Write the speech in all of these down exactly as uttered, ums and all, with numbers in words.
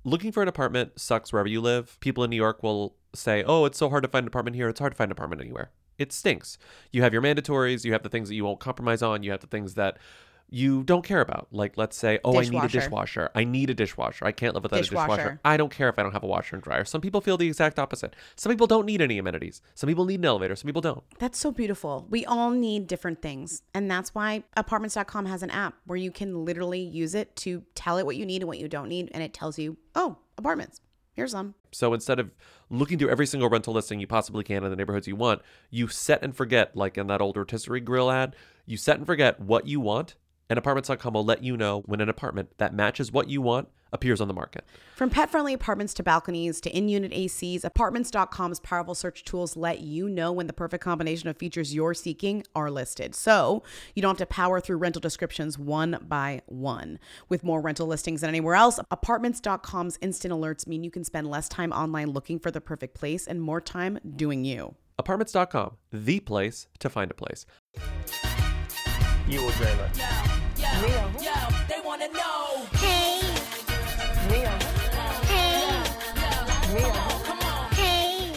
looking for an apartment sucks wherever you live. People in New York will say, oh, it's so hard to find an apartment here. It's hard to find an apartment anywhere. It stinks. You have your mandatories. You have the things that you won't compromise on. You have the things that you don't care about. Like, let's say, oh, Dishwasher. I need a dishwasher. I need a dishwasher. I can't live without Dishwasher. a dishwasher. I don't care if I don't have a washer and dryer. Some people feel the exact opposite. Some people don't need any amenities. Some people need an elevator. Some people don't. That's so beautiful. We all need different things. And that's why apartments dot com has an app where you can literally use it to tell it what you need and what you don't need. And it tells you, oh, apartments. Here's some. So instead of looking through every single rental listing you possibly can in the neighborhoods you want, you set and forget, like in that old rotisserie grill ad, you set and forget what you want. And apartments dot com will let you know when an apartment that matches what you want appears on the market. From pet-friendly apartments to balconies to in-unit A Cs, apartments dot com's powerful search tools let you know when the perfect combination of features you're seeking are listed. So you don't have to power through rental descriptions one by one. With more rental listings than anywhere else, apartments dot com's instant alerts mean you can spend less time online looking for the perfect place and more time doing you. apartments dot com, the place to find a place. You will dream it. Yo, yo, they wanna know. Hey, Mia. hey, Mia. Come on. hey.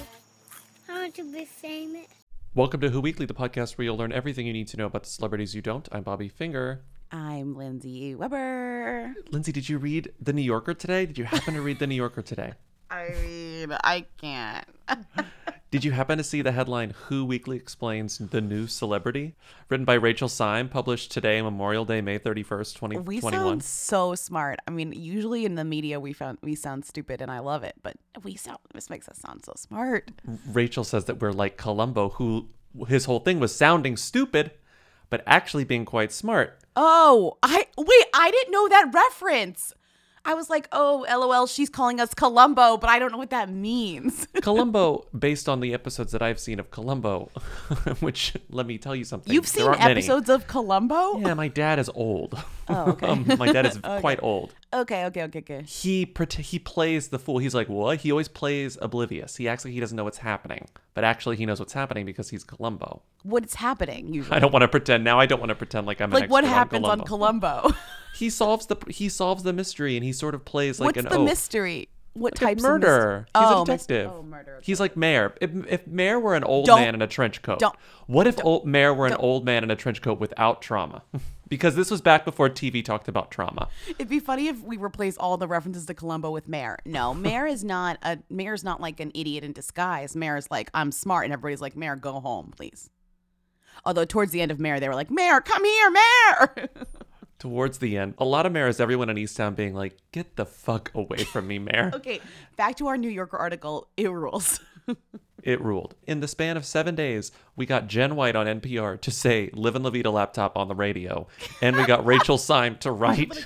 I want to be famous. Welcome to Who Weekly, the podcast where you'll learn everything you need to know about the celebrities you don't. I'm Bobby Finger. I'm Lindsay Weber. Lindsay, did you read The New Yorker today? Did you happen to read The New Yorker today? I mean, I can't. Did you happen to see the headline, Who Weekly Explains the New Celebrity? Written by Rachel Syme, published today, Memorial Day, May thirty-first, twenty twenty-one. We sound so smart. I mean, usually in the media we found we sound stupid, and I love it. But we sound this makes us sound so smart. Rachel says that we're like Columbo, who his whole thing was sounding stupid, but actually being quite smart. Oh, I wait. I didn't know that reference. I was like, oh, LOL, she's calling us Columbo, but I don't know what that means. Columbo, based on the episodes that I've seen of Columbo, which, let me tell you something. You've there seen aren't many. episodes of Columbo? Yeah, my dad is old. Oh, okay. um, my dad is quite old. Okay, okay, okay, okay. He pret- he plays the fool. He's like, what? He always plays oblivious. He acts like he doesn't know what's happening, but actually he knows what's happening because he's Columbo. What's happening usually? I don't want to pretend now. I don't want to pretend like I'm an Like what expert happens on on Columbo. Columbo? He solves the he solves the mystery, and he sort of plays like What's an the oaf. mystery? What Like types a murder. of mystery? He's Oh, a detective. mys- oh, murder. Okay. He's like Mayor. If, if Mayor were an old Don't- man in a trench coat, don't- what if old Mayor were an old man in a trench coat without trauma? Because this was back before T V talked about trauma. It'd be funny if we replace all the references to Columbo with Mayor. No, Mayor is not a Mayor's not like an idiot in disguise. Mayor's like, I'm smart, and everybody's like, Mayor, go home, please. Although towards the end of Mayor, they were like, Mayor, come here, Mayor. Towards the end, a lot of mayors, everyone in Easttown being like, get the fuck away from me, Mayor. Okay, back to our New Yorker article. It rules. It ruled. In the span of seven days, we got Jen White on N P R to say "Live in La Vida" laptop on the radio, and we got Rachel Syme to write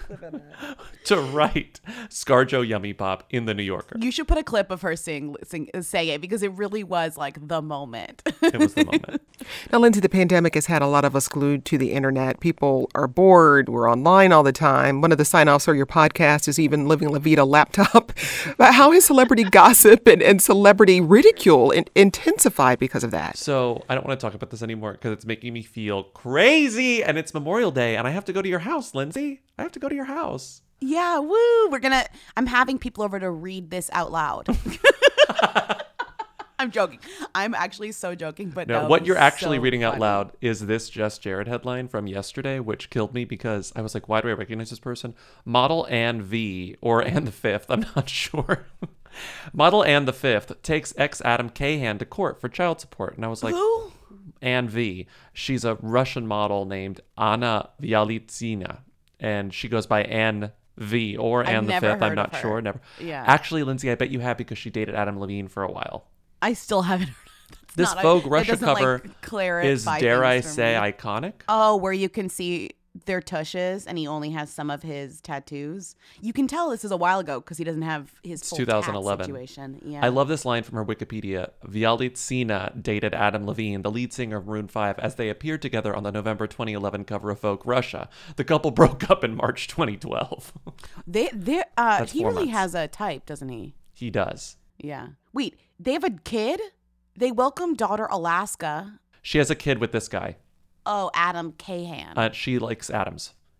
to write "ScarJo Yummy Pop" in the New Yorker. You should put a clip of her sing, sing say it because it really was like the moment. It was the moment. Now, Lindsay, the pandemic has had a lot of us glued to the internet. People are bored. We're online all the time. One of the sign-offs for your podcast is even Living La Vida laptop. But how has celebrity gossip and, and celebrity ridicule in, intensified because of that? So I don't want to talk about this anymore because it's making me feel crazy, and it's Memorial Day, and I have to go to your house, Lindsay. I have to go to your house. Yeah, woo. We're gonna I'm having people over to read this out loud. I'm joking. I'm actually so joking, but No, no, what you're actually so reading out funny. loud is this Just Jared headline from yesterday, which killed me because I was like, why do I recognize this person? Model Ann V, or Ann the Fifth, I'm not sure. Model Ann the Fifth takes ex-Adam Cahan to court for child support. And I was like, Who? Ann V. She's a Russian model named Anna Vyalitsina, and she goes by Ann V or I've Ann the never Fifth. I'm heard not of her. sure. Never. Yeah. Actually, Lindsay, I bet you have because she dated Adam Levine for a while. I still haven't heard of it. This not, Vogue it Russia doesn't, cover like, clarify is, dare I things for say, me. iconic. Oh, where you can see their tushes and he only has some of his tattoos. You can tell this is a while ago because he doesn't have his It's full two thousand eleven. tat situation. Yeah. I love this line from her Wikipedia. Vyalitsina dated Adam Levine, the lead singer of Maroon five, as they appeared together on the November twenty eleven cover of Vogue Russia. The couple broke up in March twenty twelve. They they uh That's he four really months. has a type, doesn't he? He does. Yeah. Wait, they have a kid? They welcome daughter Alaska. She has a kid with this guy. Oh, Adam Cahan. Uh, she likes Adams.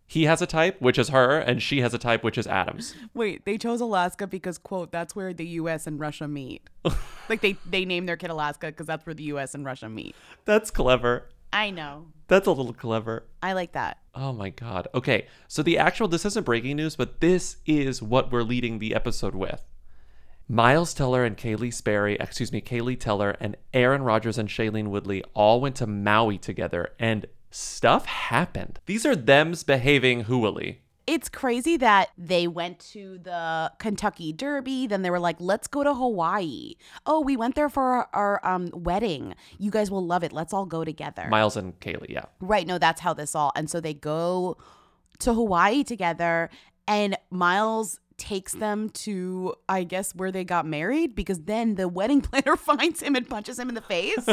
He has a type, which is her, and she has a type, which is Adams. Wait, they chose Alaska because, quote, that's where the U S and Russia meet. Like, they, they named their kid Alaska because that's where the U S and Russia meet. That's clever. I know. That's a little clever. I like that. Oh my God. Okay, so the actual, this isn't breaking news, but this is what we're leading the episode with. Miles Teller and Kaylee Sperry, excuse me, Kaylee Teller and Aaron Rodgers and Shailene Woodley all went to Maui together, and stuff happened. These are thems behaving hooily. It's crazy that they went to the Kentucky Derby. Then they were like, let's go to Hawaii. Oh, we went there for our, our um, wedding. You guys will love it. Let's all go together. Miles and Kaylee, yeah. Right. No, that's how this all. And so they go to Hawaii together, and Miles takes them to, I guess, where they got married, because then the wedding planner finds him and punches him in the face.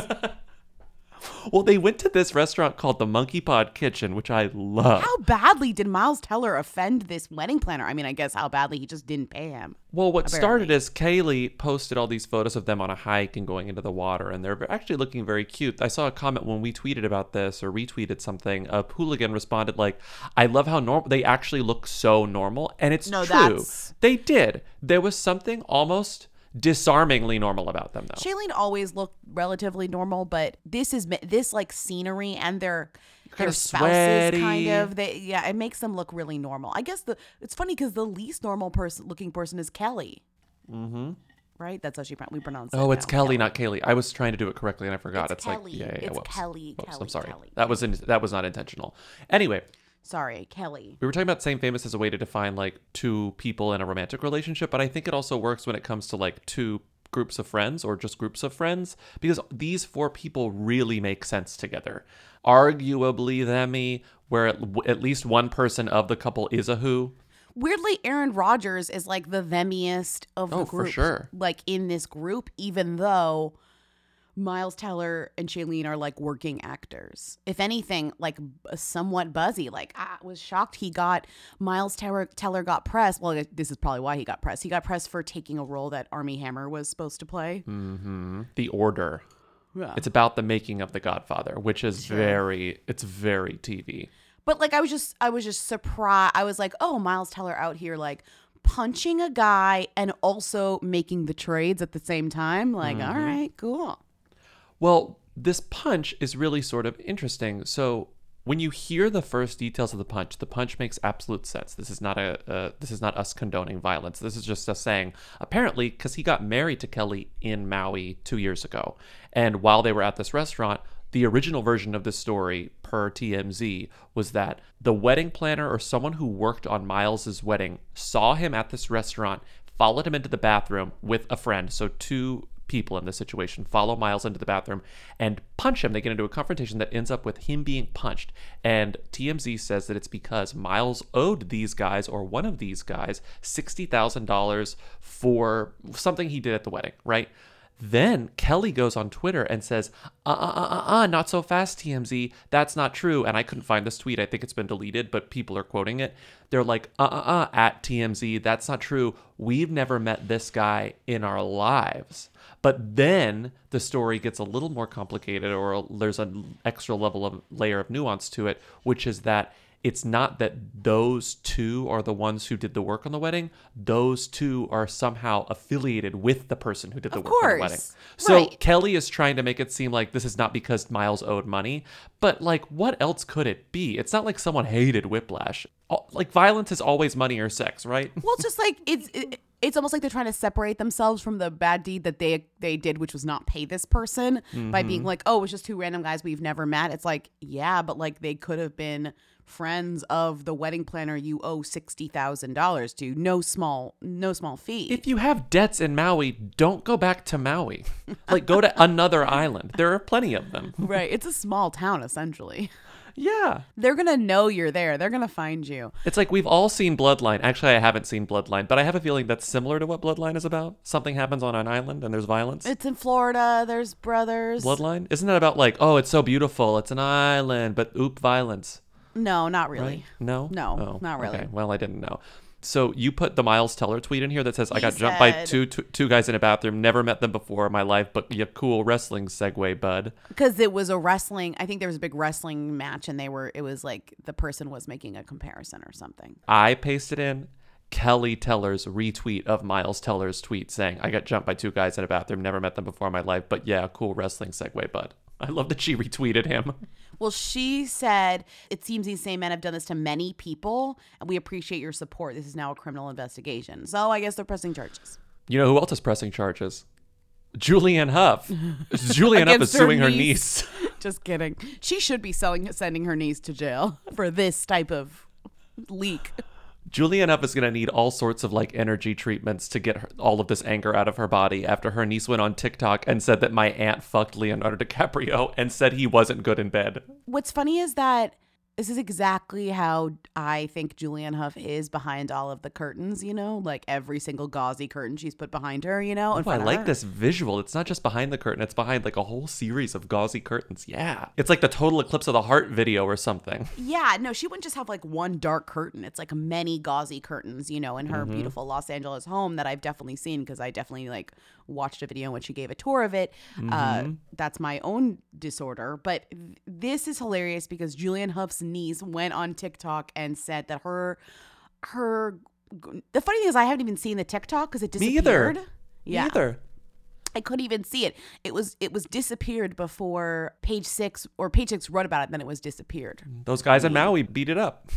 Well, they went to this restaurant called the Monkey Pod Kitchen, which I love. How badly did Miles Teller offend this wedding planner? I mean, I guess how badly he just didn't pay him. Well, what Apparently. started as Kaylee posted all these photos of them on a hike and going into the water, and they're actually looking very cute. I saw a comment when we tweeted about this or retweeted something. A hooligan responded like, I love how normal they actually look so normal. And it's No, true. that's- They did. There was something almost disarmingly normal about them, though. Shailene always looked relatively normal, but this is this like scenery and their their of spouses sweaty. kind of they yeah it makes them look really normal. I guess the it's funny because the least normal person looking person is Kelly. Mm-hmm. Right, that's how she we pronounce it. Oh, it's now. Kelly, not Kaylee. I was trying to do it correctly and I forgot. It's It's, Kelly. like, yeah, yeah, yeah. It's whoops. Kelly, Whoops, Kelly, I'm sorry. Kelly, that was in, that was not intentional. Anyway, Sorry, Kelly. we were talking about same famous as a way to define like two people in a romantic relationship, but I think it also works when it comes to like two groups of friends or just groups of friends, because these four people really make sense together. Arguably themy, where at, at least one person of the couple is a who. Weirdly, Aaron Rodgers is like the themmiest of the Oh, for group. sure. Like in this group, even though Miles Teller and Shailene are like working actors. If anything, like b- somewhat buzzy. Like I was shocked he got Miles Teller, Teller got pressed. Well, this is probably why he got pressed. He got pressed for taking a role that Armie Hammer was supposed to play. Mm-hmm. The Order. Yeah. It's about the making of The Godfather, which is very, it's very T V. But like I was just I was just surprised. I was like, oh, Miles Teller out here like punching a guy and also making the trades at the same time. Like, Mm-hmm. all right, cool. Well, this punch is really sort of interesting. So when you hear the first details of the punch, the punch makes absolute sense. This is not a uh, this is not us condoning violence. This is just us saying, apparently, because he got married to Kelly in Maui two years ago, and while they were at this restaurant, the original version of this story, per T M Z, was that the wedding planner or someone who worked on Miles's wedding saw him at this restaurant, followed him into the bathroom with a friend. So two people in this situation follow Miles into the bathroom and punch him. They get into a confrontation that ends up with him being punched. And T M Z says that it's because Miles owed these guys, or one of these guys, sixty thousand dollars for something he did at the wedding, right? Then Kelly goes on Twitter and says, uh, uh, uh, uh, uh, not so fast, T M Z. That's not true. And I couldn't find this tweet. I think it's been deleted, but people are quoting it. They're like, uh, uh, uh, at T M Z. That's not true. We've never met this guy in our lives. But then the story gets a little more complicated, or there's an extra level of layer of nuance to it, which is that it's not that those two are the ones who did the work on the wedding. Those two are somehow affiliated with the person who did the Of work on the wedding. course. So Right. Kelly is trying to make it seem like this is not because Miles owed money, but like, what else could it be? It's not like someone hated Whiplash. All- Like, violence is always money or sex, right? Well, it's just like it's it, it's almost like they're trying to separate themselves from the bad deed that they they did, which was not pay this person, by being like, oh, it was just two random guys we've never met. It's like, yeah, but like they could have been friends of the wedding planner you owe sixty thousand dollars to. No small no small fee. If you have debts in Maui, don't go back to Maui. Like, go to another island. There are plenty of them. Right. It's a small town, essentially. Yeah. They're going to know you're there. They're going to find you. It's like we've all seen Bloodline. Actually, I haven't seen Bloodline, but I have a feeling that's similar to what Bloodline is about. Something happens on an island and there's violence. It's in Florida. There's brothers. Bloodline? Isn't that about like, oh, it's so beautiful, it's an island, but oop, violence? No, not really. Right? No? No, Oh, not really. Okay. Well, I didn't know. So you put the Miles Teller tweet in here that says, I He got jumped by said- two, two two guys in a bathroom, never met them before in my life, but yeah, cool wrestling segue, bud. Because it was a wrestling, I think there was a big wrestling match and they were, it was like the person was making a comparison or something. I pasted in Kelly Teller's retweet of Miles Teller's tweet saying, I got jumped by two guys in a bathroom, never met them before in my life, but yeah, cool wrestling segue, bud. I love that she retweeted him. Well, she said, it seems these same men have done this to many people, and we appreciate your support. This is now a criminal investigation. So I guess they're pressing charges. You know who else is pressing charges? Julianne Hough. Julianne Hough is Against her suing her niece. niece. Just kidding. She should be selling, sending her niece to jail for this type of leak. Julianne Hough is going to need all sorts of like energy treatments to get her, all of this anger out of her body after her niece went on TikTok and said that my aunt fucked Leonardo DiCaprio and said he wasn't good in bed. What's funny is that this is exactly how I think Julianne Hough is behind all of the curtains, you know, like every single gauzy curtain she's put behind her, you know. in Oh, I front of like her. this visual. It's not just behind the curtain. It's behind like a whole series of gauzy curtains. Yeah. It's like the Total Eclipse of the Heart video or something. Yeah, no, she wouldn't just have like one dark curtain. It's like many gauzy curtains, you know, in her Mm-hmm. beautiful Los Angeles home that I've definitely seen because I definitely like watched a video when she gave a tour of it. Mm-hmm. Uh, that's my own disorder. But th- this is hilarious because Julianne Hough's niece went on TikTok and said that her, her, the funny thing is I haven't even seen the TikTok because it Me either. disappeared. Yeah. Me either. I couldn't even see it. It was it was disappeared before Page Six or Page Six wrote about it. Then it was disappeared. Those guys in Maui beat it up.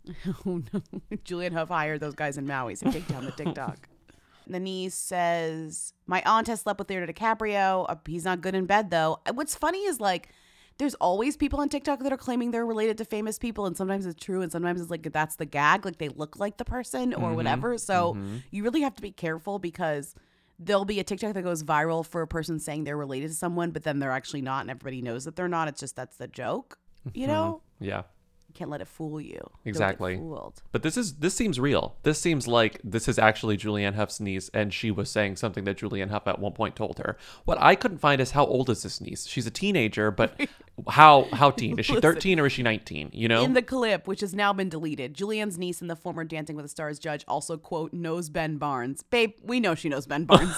Oh no! Julianne Hough hired those guys in Maui to take down the TikTok. The niece says, "My aunt has slept with Leonardo DiCaprio. Uh, he's not good in bed though." What's funny is like, there's always people on TikTok that are claiming they're related to famous people, and sometimes it's true, and sometimes it's like that's the gag, like they look like the person or whatever. So you really have to be careful because there'll be a TikTok that goes viral for a person saying they're related to someone, but then they're actually not, and everybody knows that they're not. It's just that's the joke, you know. Yeah. Can't let it fool you. Don't get Exactly. fooled. But this is this seems real. This seems like this is actually Julianne Hough's niece, and she was saying something that Julianne Hough at one point told her. What I couldn't find is how old is this niece? She's a teenager, but how how teen? Is she thirteen or is she nineteen? You know? In the clip, which has now been deleted, Julianne's niece and the former Dancing with the Stars judge also, quote, knows Ben Barnes. Babe, we know she knows Ben Barnes.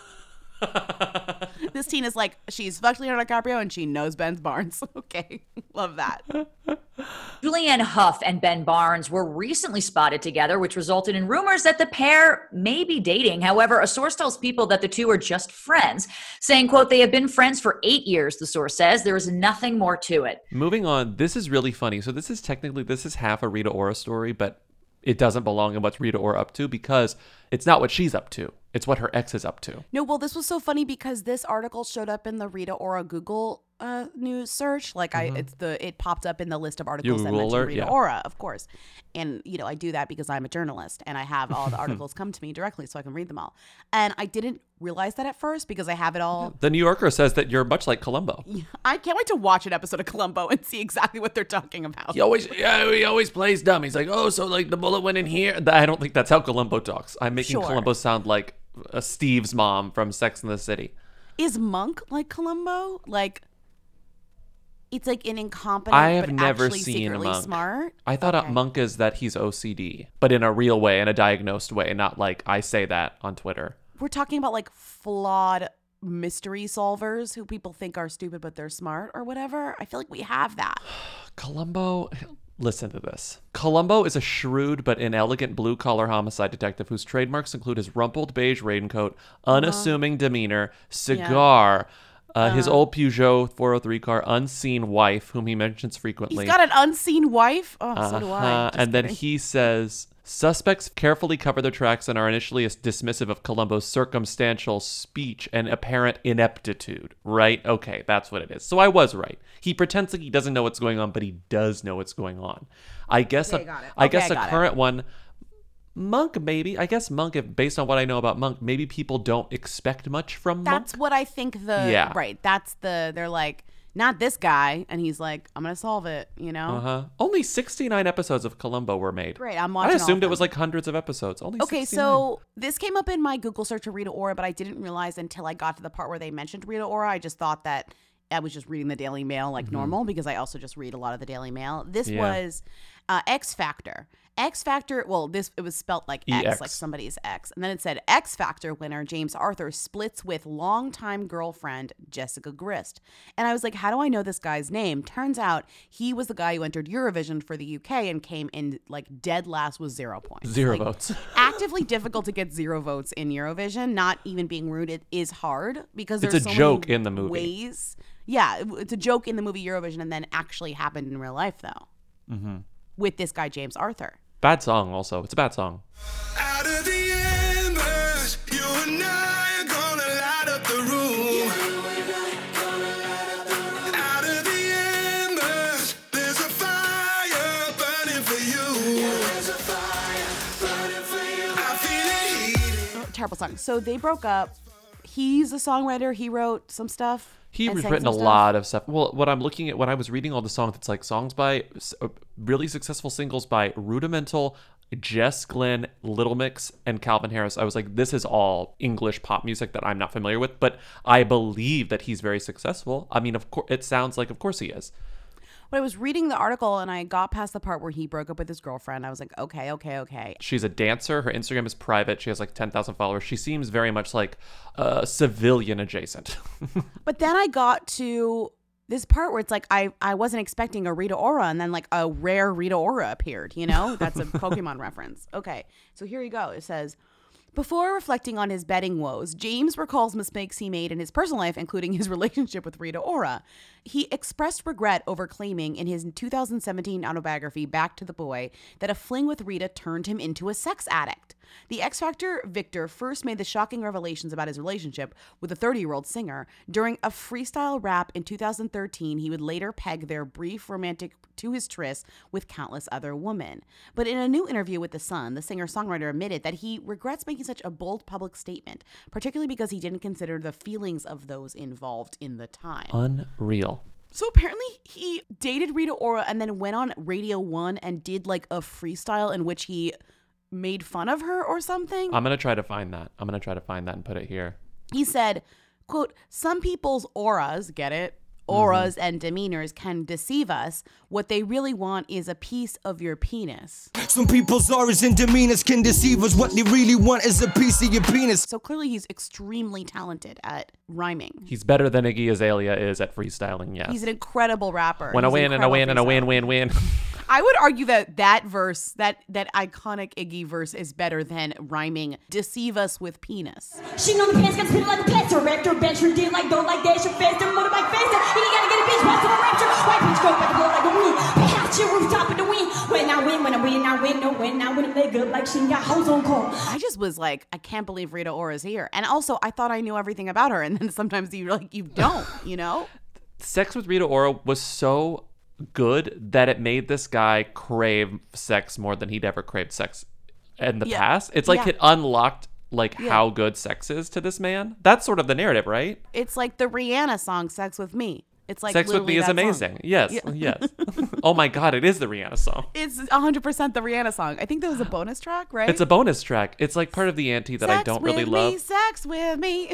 This teen is like, she's fucked Leonardo DiCaprio and she knows Ben Barnes. Okay, love that. Julianne Hough and Ben Barnes were recently spotted together, which resulted in rumors that the pair may be dating. However, a source tells People that the two are just friends, saying, quote, they have been friends for eight years, the source says. There is nothing more to it. Moving on, this is really funny. So this is technically, this is half a Rita Ora story, but it doesn't belong in what's Rita Ora up to because it's not what she's up to. It's what her ex is up to. No, well, this was so funny because this article showed up in the Rita Ora Google uh, news search. Like I, it's the it popped up in the list of articles that Google mentioned alert, Rita yeah. Ora, of course. And you know, I do that because I'm a journalist and I have all the articles come to me directly so I can read them all. And I didn't realize that at first because I have it all. The New Yorker says that you're much like Columbo. I can't wait to watch an episode of Columbo and see exactly what they're talking about. He always, yeah, he always plays dumb. He's like, oh, so like the bullet went in here. I don't think that's how Columbo talks. I'm making Sure. Columbo sound like uh, Steve's mom from Sex and the City. Is Monk like Columbo? Like, it's like an incompetent, I have but never actually seen secretly Monk. smart. I thought Okay. a monk is that he's O C D, but in a real way, in a diagnosed way, not like I say that on Twitter. We're talking about like flawed mystery solvers who people think are stupid but they're smart or whatever. I feel like we have that. Columbo, listen to this. Columbo is a shrewd but inelegant blue-collar homicide detective whose trademarks include his rumpled beige raincoat, unassuming demeanor, cigar, uh, his old Peugeot four oh three car, unseen wife, whom he mentions frequently. He's got an unseen wife. Oh, so do I. Uh-huh. Just And then kidding. he says, suspects carefully cover their tracks and are initially dismissive of Columbo's circumstantial speech and apparent ineptitude. Right? Okay, that's what it is. So I was right. He pretends like he doesn't know what's going on, but he does know what's going on. I guess Okay, a, got it. I Okay, guess I a got it. current one, Monk maybe. I guess Monk, if based on what I know about Monk, maybe people don't expect much from That's Monk. what I think the, Yeah. right. That's the, they're like, not this guy. And he's like, I'm going to solve it, you know? Uh-huh. Only sixty-nine episodes of Columbo were made. Great, I'm I watching all assumed of it was them. like hundreds of episodes. Only Okay, sixty-nine. so this came up in my Google search of Rita Ora, but I didn't realize until I got to the part where they mentioned Rita Ora. I just thought that I was just reading the Daily Mail like normal because I also just read a lot of the Daily Mail. This Yeah. was Uh, X Factor. X Factor, well, this it was spelt like X, E X. like somebody's X. And then it said X Factor winner James Arthur splits with longtime girlfriend Jessica Grist. And I was like, how do I know this guy's name? Turns out he was the guy who entered Eurovision for the U K and came in like dead last with zero points. Zero Like, votes. actively difficult to get zero votes in Eurovision. Not even being rude, it is hard because It's there's a so joke many in the movie. ways. Yeah, it- it's a joke in the movie Eurovision and then actually happened in real life though. Mm-hmm. With this guy James Arthur. Bad song also. It's a bad song. Out of the embers, you and I are gonna light up the room. Out of the embers, there's a fire burning for you. There's a fire burning for you. I feel it heating. Terrible song. So they broke up. He's a songwriter. He wrote some stuff. He and was sang written some a stuff. lot of stuff. Well, what I'm looking at when I was reading all the songs, it's like songs by s- uh, really successful singles by Rudimental, Jess Glynn, Little Mix, and Calvin Harris. I was like, this is all English pop music that I'm not familiar with, but I believe that he's very successful. I mean, of course, it sounds like, of course, he is. But I was reading the article and I got past the part where he broke up with his girlfriend. I was like, okay, okay, okay. She's a dancer. Her Instagram is private. She has like ten thousand followers. She seems very much like uh, civilian adjacent. But then I got to this part where it's like I, I wasn't expecting a Rita Ora and then like a rare Rita Ora appeared, you know? That's a Pokemon reference. Okay, so here you go. It says, before reflecting on his betting woes, James recalls mistakes he made in his personal life, including his relationship with Rita Ora. He expressed regret over claiming in his two thousand seventeen autobiography, Back to the Boy, that a fling with Rita turned him into a sex addict. The X Factor Victor first made the shocking revelations about his relationship with a thirty-year-old singer. During a freestyle rap in two thousand thirteen, he would later peg their brief romantic to his tryst with countless other women. But in a new interview with The Sun, the singer-songwriter admitted that he regrets making such a bold public statement, particularly because he didn't consider the feelings of those involved in the time. Unreal. So apparently he dated Rita Ora and then went on Radio One and did like a freestyle in which he made fun of her or something. I'm going to try to find that. I'm going to try to find that and put it here. He said, quote, some people's auras, get it? Auras mm-hmm. and demeanors can deceive us. What they really want is a piece of your penis. Some people's auras and demeanors can deceive us. What they really want is a piece of your penis. So clearly he's extremely talented at rhyming. He's better than Iggy Azalea is at freestyling, yes. He's an incredible rapper. When I He's win and I win and I win, freestyler. win, win. I would argue that that verse, that that iconic Iggy verse is better than rhyming deceive us with penis. She know the pants got spit like a pants director. Bench her did like don't like dash your faster. Motorbike faster. He gotta get a bitch back to the rapture. White bitch go back and blow like a wind. Perhaps your rooftop of the wind. When I win, when I win, I win. No when I win, it make good like she ain't got hoes on call. I just was like, I can't believe Rita Ora's here. And also, I thought I knew everything about her. And then sometimes you like you don't, you know? Sex with Rita Ora was so good that it made this guy crave sex more than he'd ever craved sex in the Yeah. past. It's like Yeah. it unlocked like Yeah. how good sex is to this man. That's sort of the narrative, right? It's like the Rihanna song, Sex With Me. It's like Sex with Me literally is that song. amazing. Yes, Yeah. yes. Oh my God, it is the Rihanna song. It's one hundred percent the Rihanna song. I think that was a bonus track, right? It's a bonus track. It's like part of the ante that I Sex don't with really me, love. Sex with me.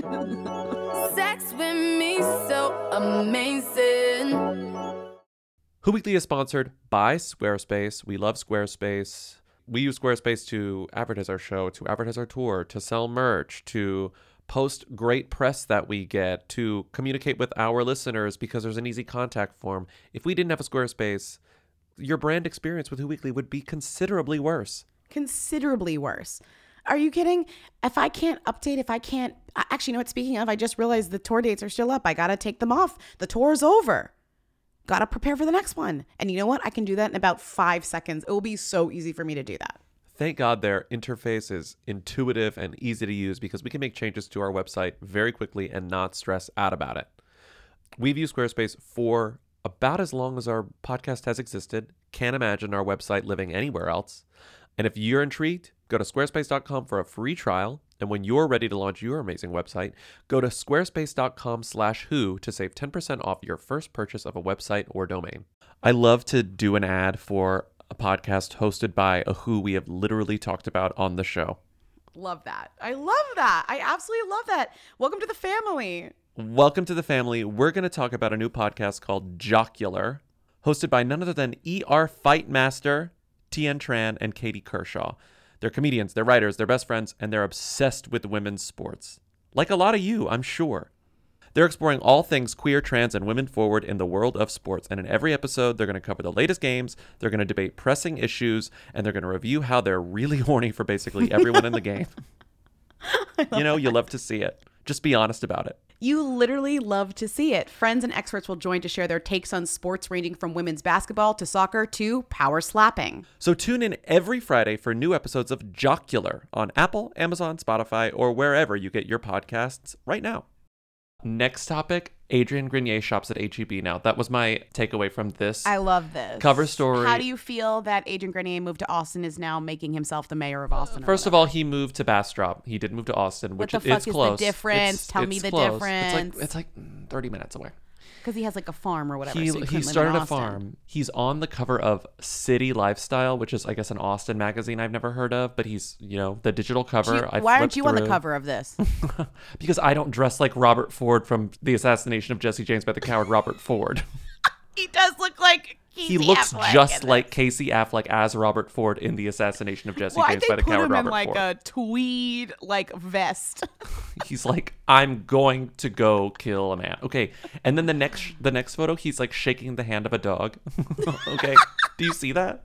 Sex with me so amazing. Who Weekly is sponsored by Squarespace. We love Squarespace. We use Squarespace to advertise our show, to advertise our tour, to sell merch, to post great press that we get, to communicate with our listeners because there's an easy contact form. If we didn't have a Squarespace, your brand experience with Who Weekly would be considerably worse. Considerably worse. Are you kidding? If I can't update, if I can't... Actually, you know what? Speaking of, I just realized the tour dates are still up. I got to take them off. The tour's over. Got to prepare for the next one. And you know what? I can do that in about five seconds. It will be so easy for me to do that. Thank God their interface is intuitive and easy to use because we can make changes to our website very quickly and not stress out about it. We've used Squarespace for about as long as our podcast has existed. Can't imagine our website living anywhere else. And if you're intrigued, go to squarespace dot com for a free trial. And when you're ready to launch your amazing website, go to squarespace dot com slash who to save ten percent off your first purchase of a website or domain. I love to do an ad for a podcast hosted by a who we have literally talked about on the show. Love that. I love that. I absolutely love that. Welcome to the family. Welcome to the family. We're going to talk about a new podcast called Jocular, hosted by none other than E R Fight Master Tien Tran and Katie Kershaw. They're comedians, they're writers, they're best friends, and they're obsessed with women's sports. Like a lot of you, I'm sure. They're exploring all things queer, trans, and women forward in the world of sports. And in every episode, they're going to cover the latest games, they're going to debate pressing issues, and they're going to review how they're really horny for basically everyone in the game. You know, you love to see it. Just be honest about it. You literally love to see it. Friends and experts will join to share their takes on sports ranging from women's basketball to soccer to power slapping. So tune in every Friday for new episodes of Jocular on Apple, Amazon, Spotify, or wherever you get your podcasts right now. Next topic, Adrian Grenier shops at H E B now. That was my takeaway from this. I love this. Cover story. How do you feel that Adrian Grenier moved to Austin is now making himself the mayor of Austin? First of all, he moved to Bastrop. He didn't move to Austin, which what the fuck is is close. the difference? It's, Tell it's me the close. difference. It's like, it's like thirty minutes away. Because he has like a farm or whatever. He, so he, he couldn't live started in a Austin. farm. He's on the cover of City Lifestyle, which is, I guess, an Austin magazine I've never heard of, but he's, you know, the digital cover. You, I why aren't flipped you on the through. cover of this? Because I don't dress like Robert Ford from The Assassination of Jesse James by the Coward Robert Ford. He does look like He looks Affleck just in like Casey Affleck as Robert Ford in The Assassination of Jesse Why James they by the put Coward him Robert in like Ford. a tweed like vest? He's like, I'm going to go kill a man. Okay, and then the next the next photo, he's like shaking the hand of a dog. Okay, do you see that?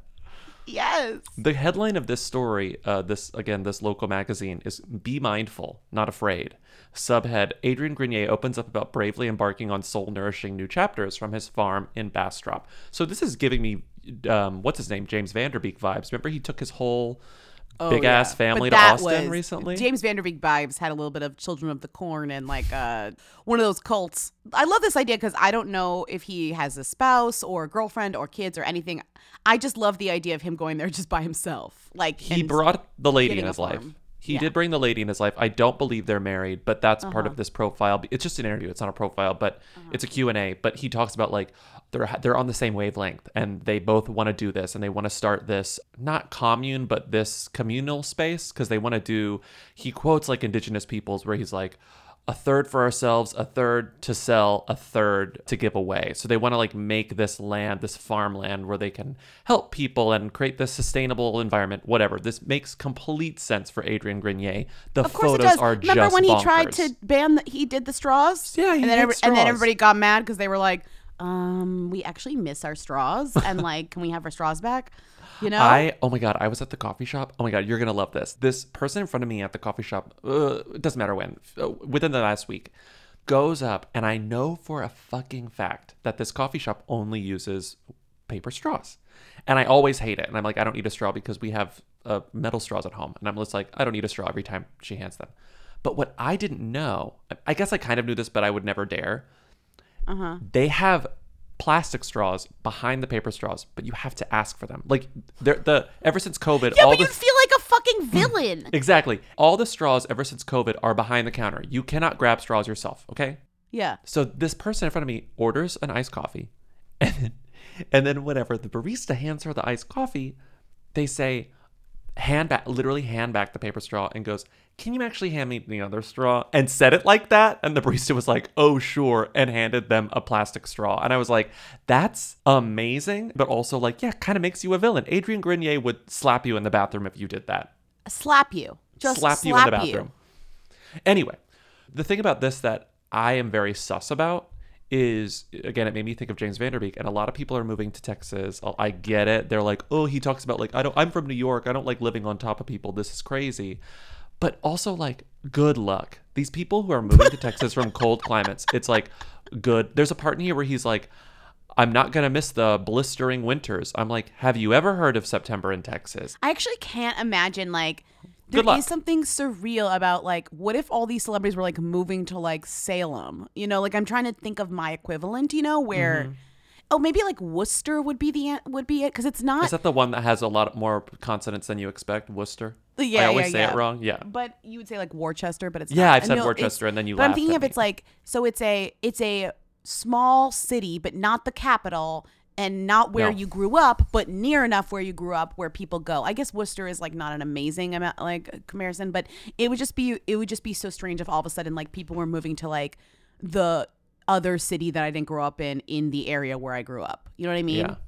Yes. The headline of this story, uh, this again, this local magazine is "Be Mindful, Not Afraid." Subhead: Adrian Grenier opens up about bravely embarking on soul-nourishing new chapters from his farm in Bastrop. So this is giving me, um, what's his name, James Vanderbeek vibes. Remember, he took his whole Oh, big yeah. ass family But to that Austin was- recently. James Vanderbeek vibes had a little bit of Children of the Corn and like uh, one of those cults. I love this idea because I don't know if he has a spouse or a girlfriend or kids or anything. I just love the idea of him going there just by himself. Like He and brought the lady getting in a his life. farm. He Yeah. did bring the lady in his life. I don't believe they're married, but that's part Uh-huh. of this profile. It's just an interview. It's not a profile, but it's a Q and A. But he talks about like they're they're on the same wavelength and they both want to do this and they want to start this not commune but this communal space because they want to do. He quotes like indigenous peoples where he's like, a third for ourselves, a third to sell, a third to give away. So they want to like make this land, this farmland where they can help people and create this sustainable environment, whatever. This makes complete sense for Adrian Grenier. The Of course photos it does. are Remember just when he bonkers. tried to ban? The, he did the straws. Yeah, he and then did every- and then straws. everybody got mad because they were like, "Um, we actually miss our straws, and like, can we have our straws back?" You know. I oh my god, I was at the coffee shop. Oh my god, you're gonna love this. This person in front of me at the coffee shop, uh, it doesn't matter when, uh, within the last week, goes up, and I know for a fucking fact that this coffee shop only uses paper straws, and I always hate it. And I'm like, I don't need a straw because we have uh, metal straws at home, and I'm just like, I don't need a straw every time she hands them. But what I didn't know, I guess I kind of knew this, but I would never dare. Uh-huh. They have plastic straws behind the paper straws, but you have to ask for them. Like they're the ever since COVID, Yeah, all but the you feel like a fucking villain. exactly all the straws ever since COVID are behind the counter. You cannot grab straws yourself. Okay. Yeah. So this person in front of me orders an iced coffee, and then, and then whenever the barista hands her the iced coffee, they say, hand back, literally hand back the paper straw and goes, "Can you actually hand me the other straw?" And said it like that. And the barista was like, "Oh, sure," and handed them a plastic straw. And I was like, that's amazing. But also like, yeah, kind of makes you a villain. Adrian Grenier would slap you in the bathroom if you did that. Slap you. Just slap, slap you in the bathroom. Anyway, the thing about this that I am very sus about is, again, it made me think of James Vanderbeek, and a lot of people are moving to Texas. I get it. They're like, oh, he talks about like, I don't, I'm from New York. I don't like living on top of people. This is crazy. But also like, good luck. These people who are moving to Texas from cold climates, it's like, good. There's a part in here where he's like, I'm not going to miss the blistering winters. I'm like, have you ever heard of September in Texas? I actually can't imagine like there Good luck. is something surreal about like what if all these celebrities were like moving to like Salem? You know, like I'm trying to think of my equivalent, you know, where Mm-hmm. oh, maybe like Worcester would be the an- would be it because it's not Is that the one that has a lot more consonants than you expect? Worcester? Yeah, I always yeah, say yeah. it wrong. Yeah. But you would say like Worcester, but it's Yeah, not. I've I said know it's- Worcester, and then you But I'm laughed thinking at of me. it's like so it's a it's a small city, but not the capital, and not where No. you grew up, but near enough where you grew up, where people go. I guess Worcester is like not an amazing amount like comparison, but it would just be it would just be so strange if all of a sudden like people were moving to like the other city that I didn't grow up in in the area where I grew up. You know what I mean? Yeah.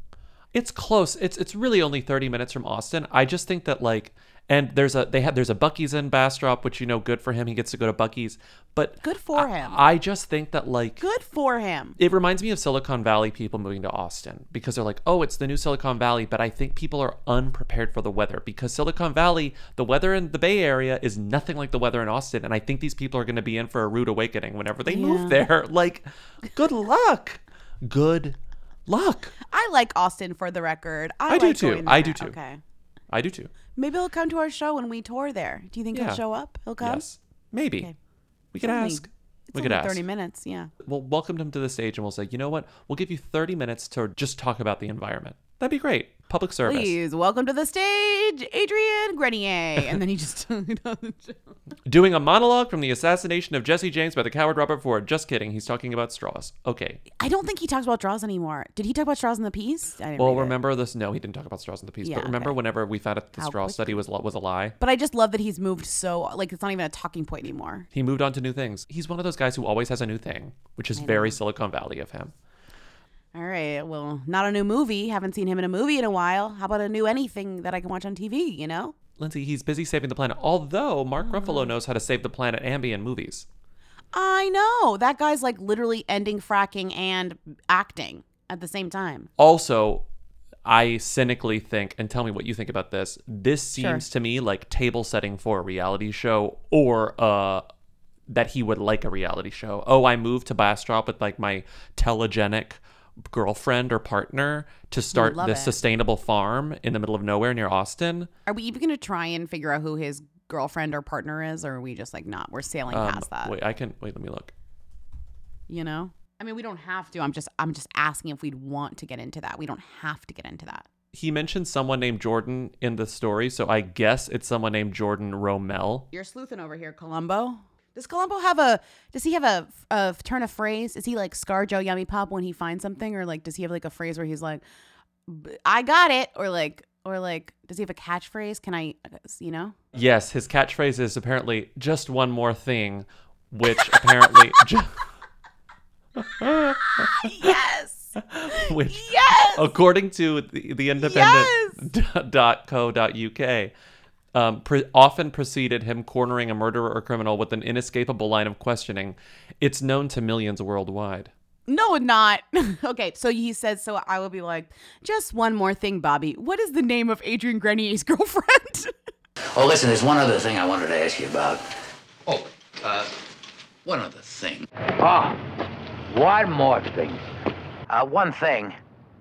It's close. It's it's really only thirty minutes from Austin. I just think that like, and there's a they have there's a Buc-ee's in Bastrop, which you know, good for him. He gets to go to Buc-ee's, but Good for I, him. I just think that like, Good for him. it reminds me of Silicon Valley people moving to Austin because they're like, oh, it's the new Silicon Valley. But I think people are unprepared for the weather because Silicon Valley, the weather in the Bay Area is nothing like the weather in Austin. And I think these people are going to be in for a rude awakening whenever they move there. Like, good luck. Good luck. I like Austin for the record. I, I do like too. going I there. do too. Okay. I do too. Maybe he'll come to our show when we tour there. Do you think Yeah. he'll show up? He'll come? Yes. Maybe. Okay. We could It's only- ask. It's We could only ask. thirty minutes, yeah. We'll welcome him to the stage and we'll say, you know what? We'll give you thirty minutes to just talk about the environment. That'd be great. Public service. Please welcome to the stage, Adrian Grenier. And then he just Doing a monologue from the assassination of Jesse James by the coward Robert Ford. Just kidding. He's talking about straws. Okay. I don't think he talks about straws anymore. Did he talk about straws in the piece? I didn't Well, read it. remember this? No, he didn't talk about straws in the piece. Yeah, but remember okay. whenever we found out the How straw quickly. study was was a lie? But I just love that he's moved so, like, it's not even a talking point anymore. He moved on to new things. He's one of those guys who always has a new thing, which is very Silicon Valley of him. All right. Well, not a new movie. Haven't seen him in a movie in a while. How about a new anything that I can watch on T V, you know? Lindsay, he's busy saving the planet. Although Mark Ruffalo knows how to save the planet and be in movies. I know. That guy's like literally ending fracking and acting at the same time. Also, I cynically think, and tell me what you think about this, this Sure. seems to me like table setting for a reality show or uh, that he would like a reality show. Oh, I moved to Bastrop with like my telegenic girlfriend or partner to start love this it. sustainable farm in the middle of nowhere near Austin. Are we even going to try and figure out who his girlfriend or partner is, or are we just like not? We're sailing Um, past that. Wait, I can, wait, let me look. You know? I mean, we don't have to. I'm just I'm just asking if we'd want to get into that. We don't have to get into that. He mentioned someone named Jordan in the story, so I guess it's someone named Jordan Romel. You're sleuthing over here, Columbo. Does Columbo have a? Does he have a, a turn of phrase? Is he like Scar Joe Yummy Pop when he finds something, or like does he have like a phrase where he's like, "B- "I got it," or like, or like, does he have a catchphrase? Can I, you know? Yes, his catchphrase is apparently just one more thing, which apparently, ju- Yes. which Yes. according to the, the independent dot co dot uk, um, pre- often preceded him cornering a murderer or criminal with an inescapable line of questioning. It's known to millions worldwide. No, not. Okay, so he says, so I will be like, just one more thing, Bobby. What is the name of Adrian Grenier's girlfriend? Oh, listen, there's one other thing I wanted to ask you about. Oh, uh, one other thing. Oh, one more thing. Uh, one thing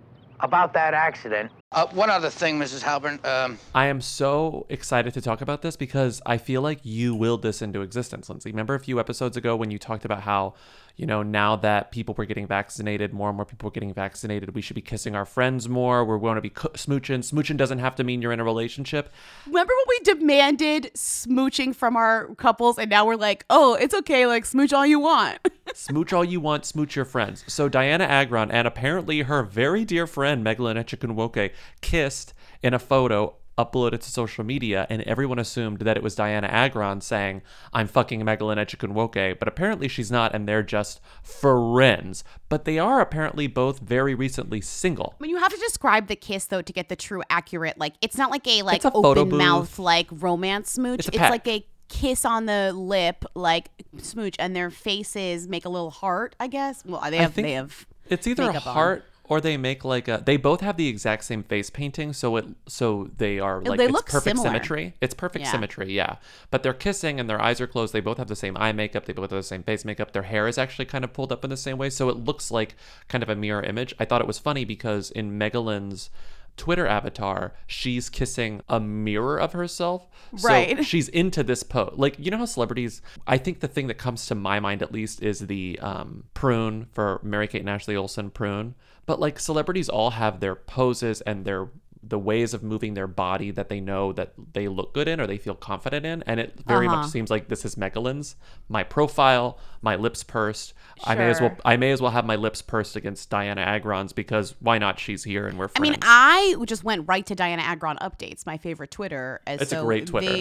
about that accident. Uh, one other thing, Missus Halburn. Um, I am so excited to talk about this because I feel like you willed this into existence, Lindsay. Remember a few episodes ago when you talked about how, you know, now that people were getting vaccinated, more and more people were getting vaccinated, we should be kissing our friends more. We're going to be co- smooching. Smooching doesn't have to mean you're in a relationship. Remember when we demanded smooching from our couples, and now we're like, oh, it's okay, like smooch all you want. Smooch all you want, smooch your friends. So Diana Agron and apparently her very dear friend Megalyn Echikunwoke kissed in a photo uploaded to social media, and everyone assumed that it was Diana Agron saying, I'm fucking Megalyn Echikunwoke, but apparently she's not, and they're just friends. But they are apparently both very recently single. I mean, you have to describe the kiss though to get the true accurate. Like, it's not like a like It's a photo open booth. mouth like romance smooch. It's a It's, peck. like a kiss on the lip, like smooch, and their faces make a little heart. I guess. Well, they I have think they have. It's either a makeup on. heart or they make like a. They both have the exact same face painting, so it so they are like They it's look perfect similar. symmetry. It's perfect Yeah. symmetry, yeah. But they're kissing and their eyes are closed. They both have the same eye makeup. They both have the same face makeup. Their hair is actually kind of pulled up in the same way, so it looks like kind of a mirror image. I thought it was funny because in Megalyn's Twitter avatar, she's kissing a mirror of herself. So Right. she's into this pose. Like, you know how celebrities, I think the thing that comes to my mind at least is the um, prune for Mary-Kate and Ashley Olsen prune. But like celebrities all have their poses and their the ways of moving their body that they know that they look good in or they feel confident in. And it very Uh-huh. much seems like this is Megalyn's. My profile, my lips pursed. I may as well Sure. I may as well have my lips pursed against Diana Agron's because why not? She's here and we're I friends. mean, I just went right to Diana Agron updates, my favorite Twitter. As It's a so great Twitter. They,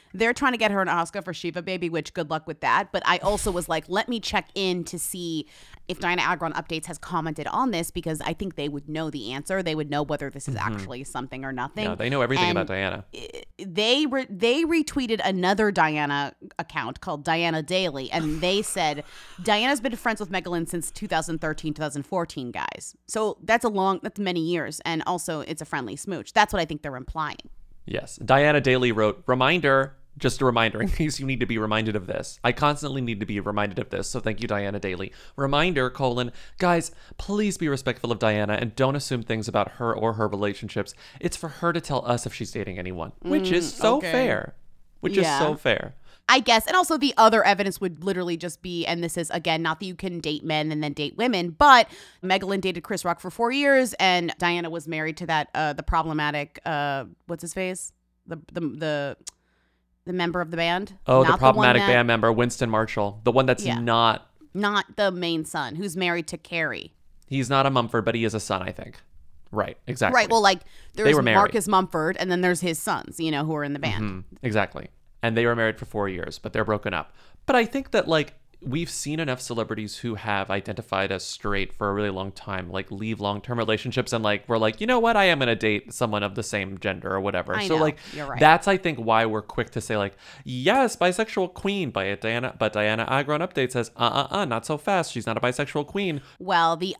they're trying to get her an Oscar for Shiva Baby, which good luck with that. But I also was like, let me check in to see if Diana Agron Updates has commented on this, because I think they would know the answer. They would know whether this is Mhm. actually something or nothing. Yeah, they know everything And about Diana. They re- they retweeted another Diana account called Diana Daily, and they said Diana's been friends with Megalyn since two thousand thirteen, two thousand fourteen, guys. So that's a long, that's many years, and also it's a friendly smooch. That's what I think they're implying. Yes. Diana Daly wrote, reminder, just a reminder in case you need to be reminded of this. I constantly need to be reminded of this, so thank you, Diana Daly. Reminder, colon, guys, please be respectful of Diana and don't assume things about her or her relationships. It's for her to tell us if she's dating anyone, which Mm, is so okay. fair. Which Yeah. is so fair. I guess. And also the other evidence would literally just be, and this is, again, not that you can date men and then date women, but Megalyn dated Chris Rock for four years and Diana was married to that, uh, the problematic, uh, what's his face? The, the, the, the member of the band. Oh, Not the problematic one that- band member, Winston Marshall. The one that's Yeah. not, Not the main son who's married to Carrie. he's not a Mumford, but he is a son, I think. Right, exactly. Right. Well, like They there's were married. Marcus Mumford and then there's his sons, you know, who are in the band. Mhm, exactly. And they were married for four years, but they're broken up. But I think that, like, we've seen enough celebrities who have identified as straight for a really long time, like, leave long-term relationships and, like, we're like, you know what? I am going to date someone of the same gender or whatever. I so, know. like, You're right. that's, I think, why we're quick to say, like, yes, bisexual queen, by Diana, but Diana Agron Update says, uh-uh-uh, not so fast. She's not a bisexual queen. Well, the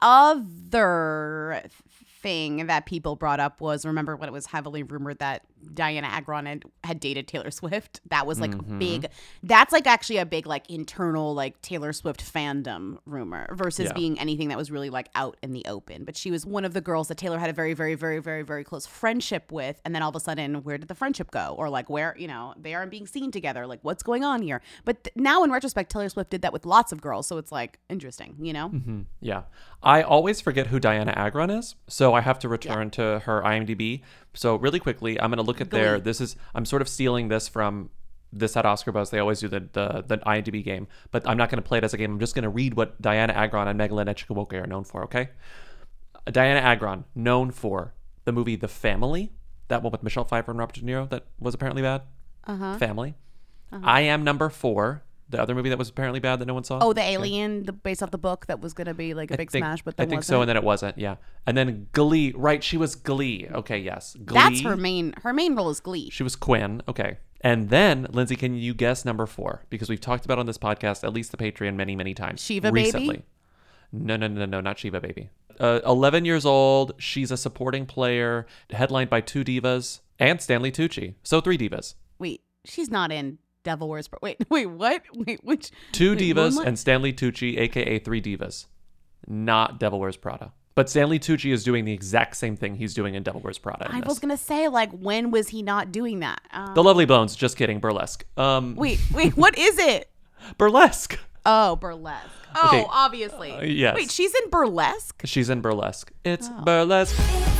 other thing that people brought up was, remember when it was heavily rumored that Diana Agron had, had dated Taylor Swift? That was like Mhm. big. That's like actually a big like internal like Taylor Swift fandom rumor versus Yeah. being anything that was really like out in the open. But she was one of the girls that Taylor had a very, very, very, very, very close friendship with. And then all of a sudden, where did the friendship go? Or like where, you know, they aren't being seen together. Like what's going on here? But th- now in retrospect, Taylor Swift did that with lots of girls. So it's like interesting, you know? Mhm. Yeah. I always forget who Diana Agron is, so I have to return to her I M D B. So really quickly, I'm going to look at their, Glee. this is, I'm sort of stealing this from this at Oscar Buzz. They always do the, the, the I M D B game, but I'm not going to play it as a game. I'm just going to read what Diana Agron and Megalyn Echikawoke are known for, okay? Diana Agron, known for the movie The Family, that one with Michelle Pfeiffer and Robert De Niro that was apparently bad. Uh-huh. Family. Uh-huh. I Am Number Four, the other movie that was apparently bad that no one saw. Oh, the Okay. Alien, the based off the book that was gonna be like a I big think- smash, but I then think wasn't. so, and then it wasn't. Yeah, and then Glee. Right, she was Glee. Okay, yes, Glee. That's her main. Her main role is Glee. She was Quinn. Okay, and then Lindsay, can you guess number four? Because we've talked about on this podcast, at least the Patreon, many, many times. Shiva Baby? recently. No, no, no, no, not Shiva Baby. Uh, eleven years old. She's a supporting player, headlined by two divas and Stanley Tucci. So three divas. Wait, she's not in Devil Wears Prada. Wait, wait, what? Wait, which? Two wait, divas Moonlight? and Stanley Tucci, aka Three Divas. Not Devil Wears Prada. But Stanley Tucci is doing the exact same thing he's doing in Devil Wears Prada. in I this. was gonna say, like, when was he not doing that? Um, The Lovely Bones. Just kidding. Burlesque. Um, Wait, wait, what is it? Burlesque. Oh, Burlesque. Oh, Okay. obviously. Uh, yes. Wait, she's in Burlesque? She's in Burlesque. It's Oh. Burlesque.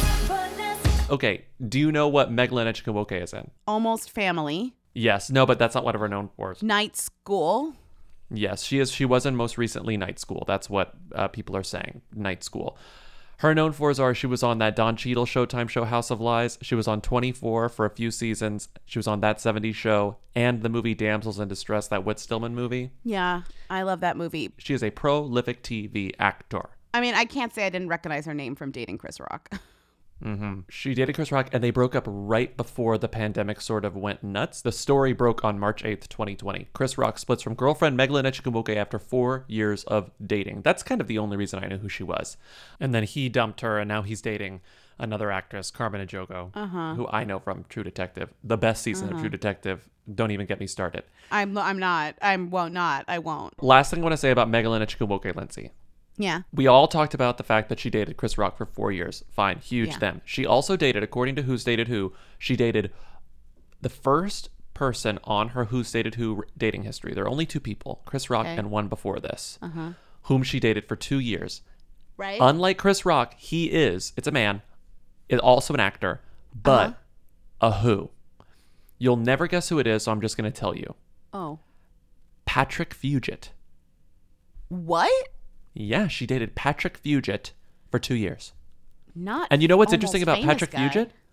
Okay. Do you know what Megalyn Echikawoke is in? Almost Family. Yes. No, but that's not what we're known for. Night School. Yes, she is. She was in most recently Night School. That's what uh, people are saying. Night School. Her known fors are she was on that Don Cheadle Showtime show House of Lies. She was on twenty-four for a few seasons. She was on That seventies Show and the movie Damsels in Distress, that Whit Stillman movie. Yeah, I love that movie. She is a prolific T V actor. I mean, I can't say I didn't recognize her name from dating Chris Rock. Mm-hmm. She dated Chris Rock, and they broke up right before the pandemic sort of went nuts. The story broke on March eighth, twenty twenty. Chris Rock splits from girlfriend Megalyn Echikawoke after four years of dating. That's kind of the only reason I knew who she was. And then he dumped her, and now he's dating another actress, Carmen Ejogo, Uh-huh. who I know from True Detective. The best season Uh-huh. of True Detective. Don't even get me started. I'm I'm not. I won't not. I won't. Last thing I want to say about Megalyn Echikawoke, Lindsay. Yeah. We all talked about the fact that she dated Chris Rock for four years. Fine. Huge Yeah. them. She also dated, according to Who's Dated Who, she dated the first person on her Who's Dated Who dating history. There are only two people, Chris Rock Okay. and one before this, Uh-huh. whom she dated for two years. Right. Unlike Chris Rock, he is, it's a man, is also an actor, but Uh-huh. a who. You'll never guess who it is, so I'm just going to tell you. Oh. Patrick Fugit. What? Yeah, she dated Patrick Fugit for two years. Not. And you know what's Almost interesting about Famous Patrick guy. Fugit?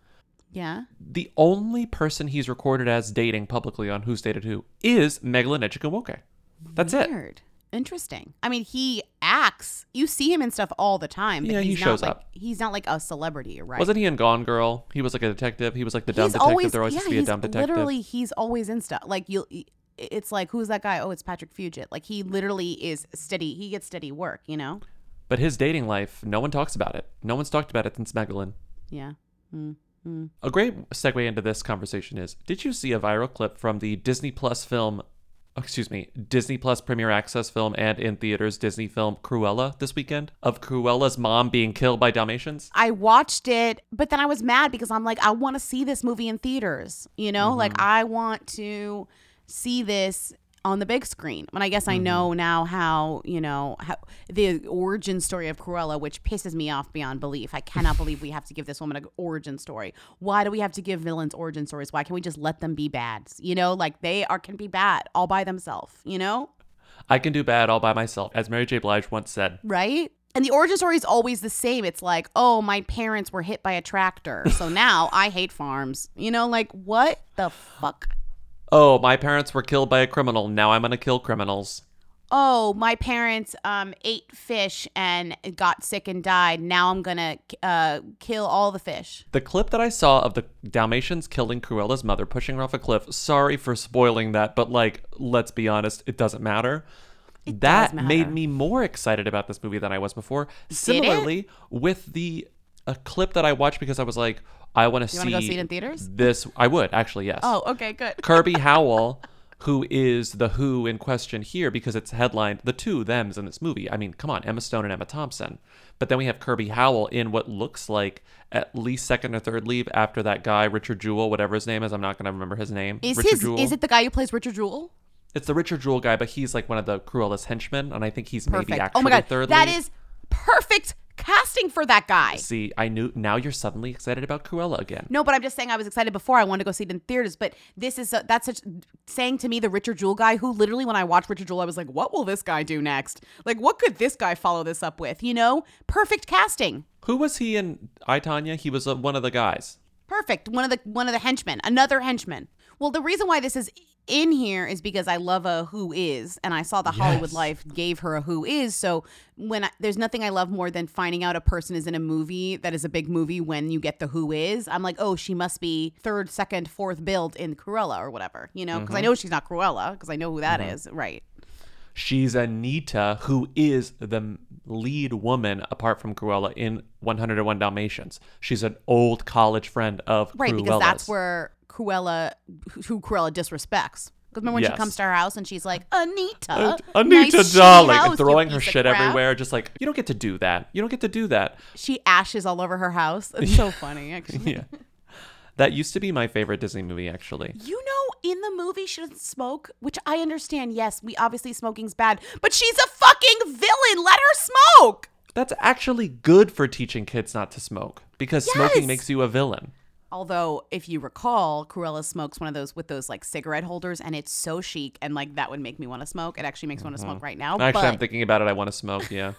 Yeah. The only person he's recorded as dating publicly on Who's Dated Who is Megalyn Echikunwoke. That's it. Weird. Interesting. I mean, he acts. You see him in stuff all the time. But Yeah, he he's shows not like, up. He's not like a celebrity, right? Wasn't he in Gone Girl? He was like a detective. He was like the dumb He's detective. always, there always yeah, used to be a he's dumb detective. literally, he's always in stuff. Like, you'll, it's like, who's that guy? Oh, it's Patrick Fugit. Like, he literally is steady. He gets steady work, you know? But his dating life, no one talks about it. No one's talked about it since Megalyn. Yeah. Mm, mm. A great segue into this conversation is, did you see a viral clip from the Disney Plus film, excuse me, Disney Plus Premier Access film and in theaters Disney film Cruella this weekend of Cruella's mom being killed by Dalmatians? I watched it, but then I was mad because I'm like, I want to see this movie in theaters, you know? Mm-hmm. Like, I want to see this on the big screen. And I guess I know now how, you know, how the origin story of Cruella, which pisses me off beyond belief. I cannot believe we have to give this woman an origin story. Why do we have to give villains origin stories? Why can't we just let them be bad? You know, like they are can be bad all by themselves, you know? I can do bad all by myself, as Mary J. Blige once said. Right? And the origin story is always the same. It's like, oh, my parents were hit by a tractor, so now I hate farms. You know, like what the fuck? Oh, my parents were killed by a criminal. Now I'm going to kill criminals. Oh, my parents um, ate fish and got sick and died. Now I'm going to uh, kill all the fish. The clip that I saw of the Dalmatians killing Cruella's mother, pushing her off a cliff, sorry for spoiling that, but like, let's be honest, it doesn't matter. It that does matter. made me more excited about this movie than I was before. Similarly, with the a clip that I watched because I was like, I want to see, You wanna go see it in theaters? This. I would, actually, yes. Oh, okay, good. Kirby Howell, who is the Who in question here because it's headlined the two thems in this movie. I mean, come on, Emma Stone and Emma Thompson. But then we have Kirby Howell in what looks like at least second or third lead after that guy, Richard Jewell, whatever his name is. I'm not going to remember his name. Is Richard his Jewell. is it the guy who plays Richard Jewell? It's the Richard Jewell guy, but he's like one of the Cruella's henchmen, and I think he's maybe Perfect. actually Oh my god, third that lead. is perfect casting for that guy. See, I knew. Now you're suddenly excited about Cruella again. No, but I'm just saying I was excited before. I wanted to go see it in theaters, but this is that's such saying to me the Richard Jewell guy who literally when I watched Richard Jewell I was like, what will this guy do next? Like, what could this guy follow this up with? You know, perfect casting. Who was he in I, Tonya? He was uh, one of the guys. Perfect. One of the one of the henchmen, another henchman. Well, the reason why this is in here is because I love a Who Is, and I saw the Hollywood Yes. Life gave her a Who Is. So when I, there's nothing I love more than finding out a person is in a movie that is a big movie when you get the Who Is. I'm like, oh, she must be third, second, fourth build in Cruella or whatever, you know, because I know she's not Cruella because I know who that is, right? She's Anita, who is the lead woman apart from Cruella in one oh one Dalmatians. She's an old college friend of Right, Cruella's. because that's where Cruella, who Cruella disrespects. Because remember when Yes. she comes to her house and she's like, Anita, Uh, Anita, nice shitty darling, house, and throwing you her piece of shit crap." everywhere. Just like, you don't get to do that. You don't get to do that. She ashes all over her house. It's so funny, actually. Yeah. That used to be my favorite Disney movie, actually. You know, in the movie, she doesn't smoke, which I understand. Yes, we obviously smoking's bad, but she's a fucking villain. Let her smoke. That's actually good for teaching kids not to smoke because smoking Yes. makes you a villain. Although, if you recall, Cruella smokes one of those with those like cigarette holders, and it's so chic, and like that would make me want to smoke. It actually makes me want to smoke right now. Actually, but I'm thinking about it. I want to smoke. Yeah.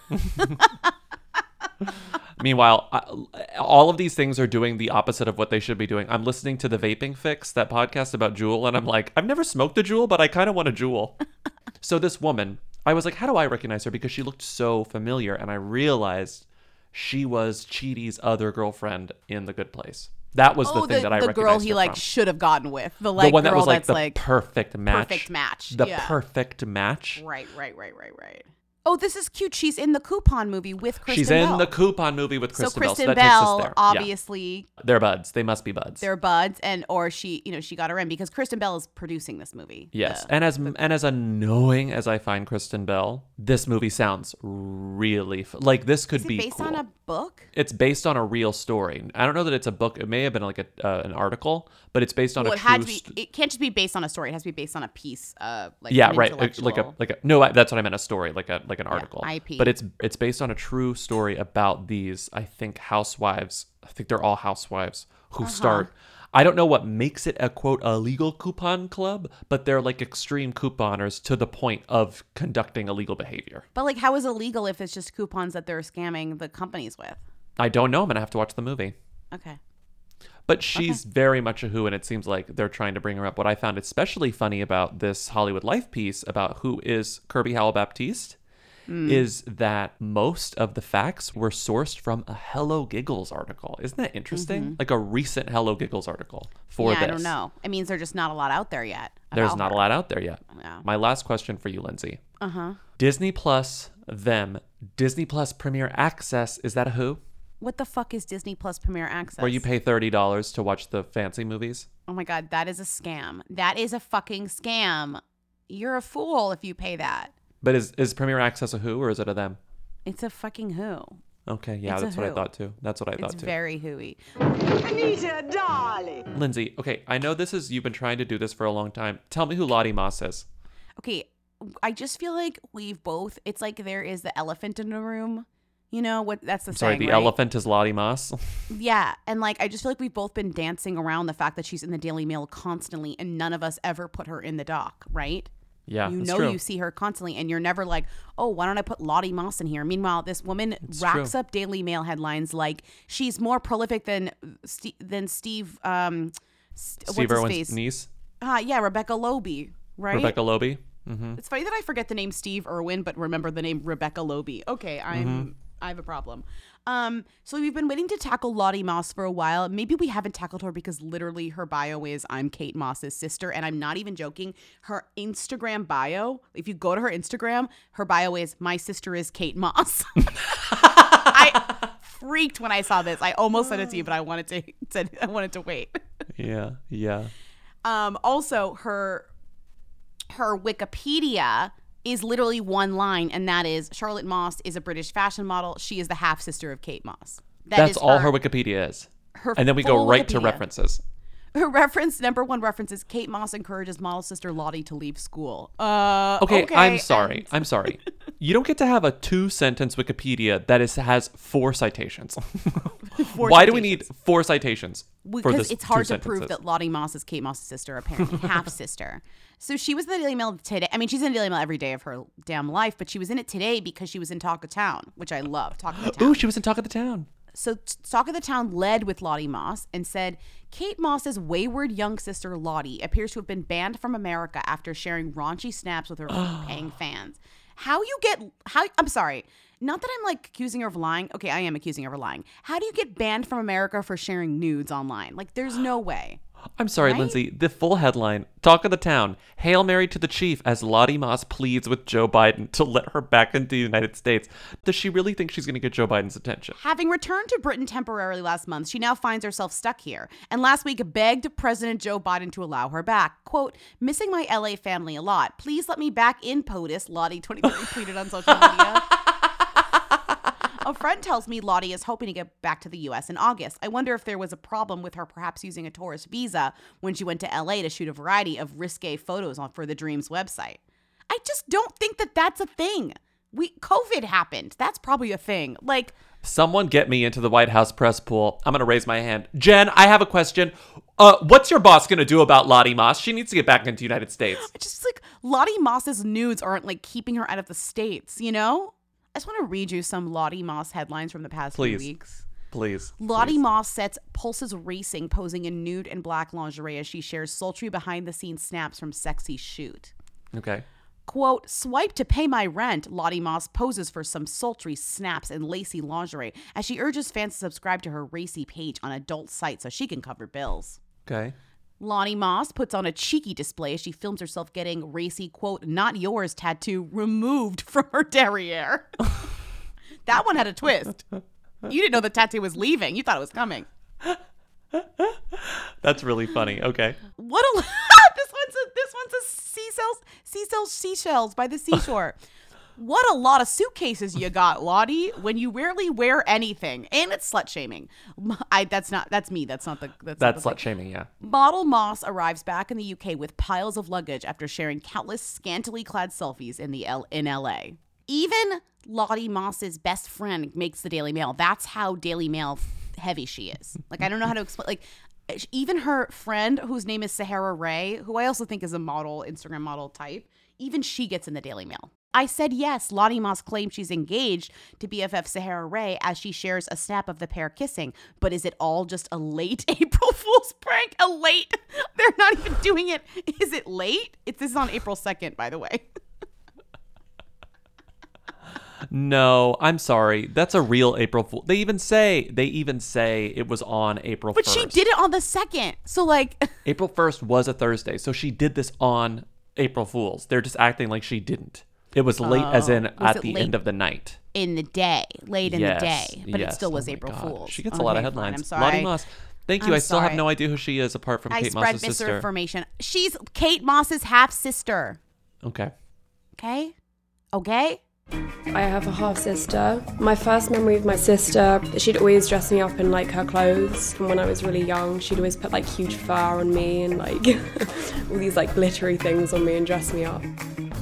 Meanwhile, I, all of these things are doing the opposite of what they should be doing. I'm listening to the Vaping Fix, that podcast about Juul, and I'm like, I've never smoked a Juul, but I kind of want a Juul. So this woman, I was like, how do I recognize her? Because she looked so familiar, and I realized she was Chidi's other girlfriend in The Good Place. That was the oh, thing the, that I the recognized girl he her like from. should have gotten with the like the one that girl was like that's the like perfect match. perfect match. The yeah. perfect match. Right, right, right, right, right. Oh, this is cute. She's in the Coupon movie with Kristen She's in Bell. the Coupon movie with Kristen so Bell. Kristen So that takes us Bell, there. Yeah. obviously, They're buds. They must be buds. they're buds, and or she, you know, she got her in because Kristen Bell is producing this movie. Yes, The- and as and as annoying as I find Kristen Bell, this movie sounds really f- like this could is it be based cool. on a book? It's based on a real story. I don't know that it's a book. It may have been like a uh, an article, but it's based on Well, a it true. had to be. st- It can't just be based on a story. It has to be based on a piece. Uh, like yeah, an right. Like, like a intellectual- like a no. I, that's what I meant. A story, like a like an article. I P. But it's it's based on a true story about these. I think housewives. I think they're all housewives who Uh-huh. start. I don't know what makes it a quote illegal coupon club, but they're like extreme couponers to the point of conducting illegal behavior. But like, how is it illegal if it's just coupons that they're scamming the companies with? I don't know. I'm gonna have to watch the movie. Okay. But she's okay. very much a who, and it seems like they're trying to bring her up. What I found especially funny about this Hollywood Life piece about who is Kirby Howell-Baptiste mm. is that most of the facts were sourced from a Hello Giggles article. Isn't that interesting? Mm-hmm. Like a recent Hello Giggles article for yeah, this. I don't know. It means there's just not a lot out there yet. There's not her. a lot out there yet. Yeah. My last question for you, Lindsay. Uh-huh. Disney Plus, them. Disney Plus Premier Access, is that a who? What the fuck is Disney Plus Premier Access? Where you pay thirty dollars to watch the fancy movies? Oh my God, that is a scam. That is a fucking scam. You're a fool if you pay that. But is, is Premier Access a who or is it a them? It's a fucking who. Okay, yeah, it's that's what I thought too. That's what I thought it's too. It's very hooey. Anita, darling. Lindsay, okay, I know this is, you've been trying to do this for a long time. Tell me who Lottie Moss is. Okay, I just feel like we've both, it's like there is the elephant in the room. You know what? That's the I'm sorry, saying, the right? elephant is Lottie Moss. Yeah, and like I just feel like we've both been dancing around the fact that she's in the Daily Mail constantly, and none of us ever put her in the doc, right? Yeah, you that's know true. You see her constantly, and you're never like, oh, why don't I put Lottie Moss in here? Meanwhile, this woman it's racks true. up Daily Mail headlines like she's more prolific than St- than Steve. Um, St- Steve what's Irwin's his face? niece. Ah, uh, yeah, Rebecca Loebe, right? Rebecca Loebe. Mm-hmm. It's funny that I forget the name Steve Irwin, but remember the name Rebecca Loebe. Okay, I'm. Mm-hmm. I have a problem. Um, so we've been waiting to tackle Lottie Moss for a while. Maybe we haven't tackled her because literally her bio is I'm Kate Moss's sister, and I'm not even joking. Her Instagram bio, if you go to her Instagram, her bio is my sister is Kate Moss. I freaked when I saw this. I almost sent it to you, but I wanted to said I wanted to wait. Yeah, yeah. Um, also her her Wikipedia is literally one line, and that is Charlotte Moss is a British fashion model. She is the half sister of Kate Moss. That That's is all her, her Wikipedia is. Her and then we go right Wikipedia. to references. Her reference, number one reference is Kate Moss encourages model sister Lottie to leave school. Uh, okay, okay, I'm sorry. and- I'm sorry. You don't get to have a two-sentence Wikipedia that is has four citations. Four Why citations. do we need four citations for Because this it's hard two to prove sentences? that Lottie Moss is Kate Moss's sister, apparently half sister. So she was in the Daily Mail today. I mean, she's in the Daily Mail every day of her damn life, but she was in it today because she was in Talk of Town, which I love. Talk of the Town. Ooh, she was in Talk of the Town. So Talk of the Town led with Lottie Moss and said, Kate Moss's wayward young sister Lottie appears to have been banned from America after sharing raunchy snaps with her paying fans. How you get, how, I'm sorry, not that I'm like accusing her of lying. Okay, I am accusing her of lying. How do you get banned from America for sharing nudes online? Like, there's no way. I'm sorry, Right? Lindsay. The full headline, Talk of the Town, Hail Mary to the Chief as Lottie Moss pleads with Joe Biden to let her back into the United States. Does she really think she's going to get Joe Biden's attention? Having returned to Britain temporarily last month, she now finds herself stuck here. And last week begged President Joe Biden to allow her back. Quote, missing my L A family a lot. Please let me back in POTUS, Lottie twenty-three tweeted on social media. A friend tells me Lottie is hoping to get back to the U S in August. I wonder if there was a problem with her perhaps using a tourist visa when she went to L A to shoot a variety of risque photos on for the Dreams website. I just don't think that that's a thing. We COVID happened. That's probably a thing. Like, Someone get me into the White House press pool. I'm going to raise my hand. Jen, I have a question. Uh, what's your boss going to do about Lottie Moss? She needs to get back into the United States. it's just like Lottie Moss's nudes aren't like keeping her out of the States, you know? I just want to read you some Lottie Moss headlines from the past Please. few weeks. Please. Lottie please. Moss sets pulses racing, posing in nude and black lingerie as she shares sultry behind-the-scenes snaps from sexy shoot. Okay. Quote, swipe to pay my rent. Lottie Moss poses for some sultry snaps in lacy lingerie as she urges fans to subscribe to her racy page on adult sites so she can cover bills. Okay. Lottie Moss puts on a cheeky display as she films herself getting racy, quote, not yours tattoo removed from her derriere. That one had a twist. You didn't know the tattoo was leaving. You thought it was coming. That's really funny. Okay. What a this one's a this one's a seashells seashells seashells by the seashore. What a lot of suitcases you got, Lottie, when you rarely wear anything. And it's slut shaming. I that's not that's me. That's not the that's, That's not the slut shaming, yeah. Model Moss arrives back in the U K with piles of luggage after sharing countless scantily clad selfies in the L- in L A. Even Lottie Moss's best friend makes the Daily Mail. That's how Daily Mail heavy she is. Like, I don't know how to explain. Like, even her friend, whose name is Sahara Ray, who I also think is a model, Instagram model type, even she gets in the Daily Mail. I said yes. Lottie Moss claims she's engaged to B F F Sahara Ray as she shares a snap of the pair kissing. But is it all just a late April Fool's prank? A late? They're not even doing it. Is it late? It's this is on April second, by the way. No, I'm sorry. That's a real April Fool. They even say they even say it was on April But first. she did it on the second. So like April first was a Thursday, so she did this on April Fools. They're just acting like she didn't. It was late Oh. as in Was at it the late? end of the night. in the day, late in Yes, the day. But yes. it still was Oh my April God. Fool's. She gets a lot of Okay, fine. headlines. I'm sorry. Lottie Moss. Thank you. I'm I still have sorry. no idea who she is apart from I Kate spread Moss's sister. misinformation. She's Kate Moss's half sister. Okay. Okay? Okay? I have a half sister. My first memory of my sister, she'd always dress me up in like her clothes. From when I was really young, she'd always put like huge fur on me and like all these like glittery things on me and dress me up.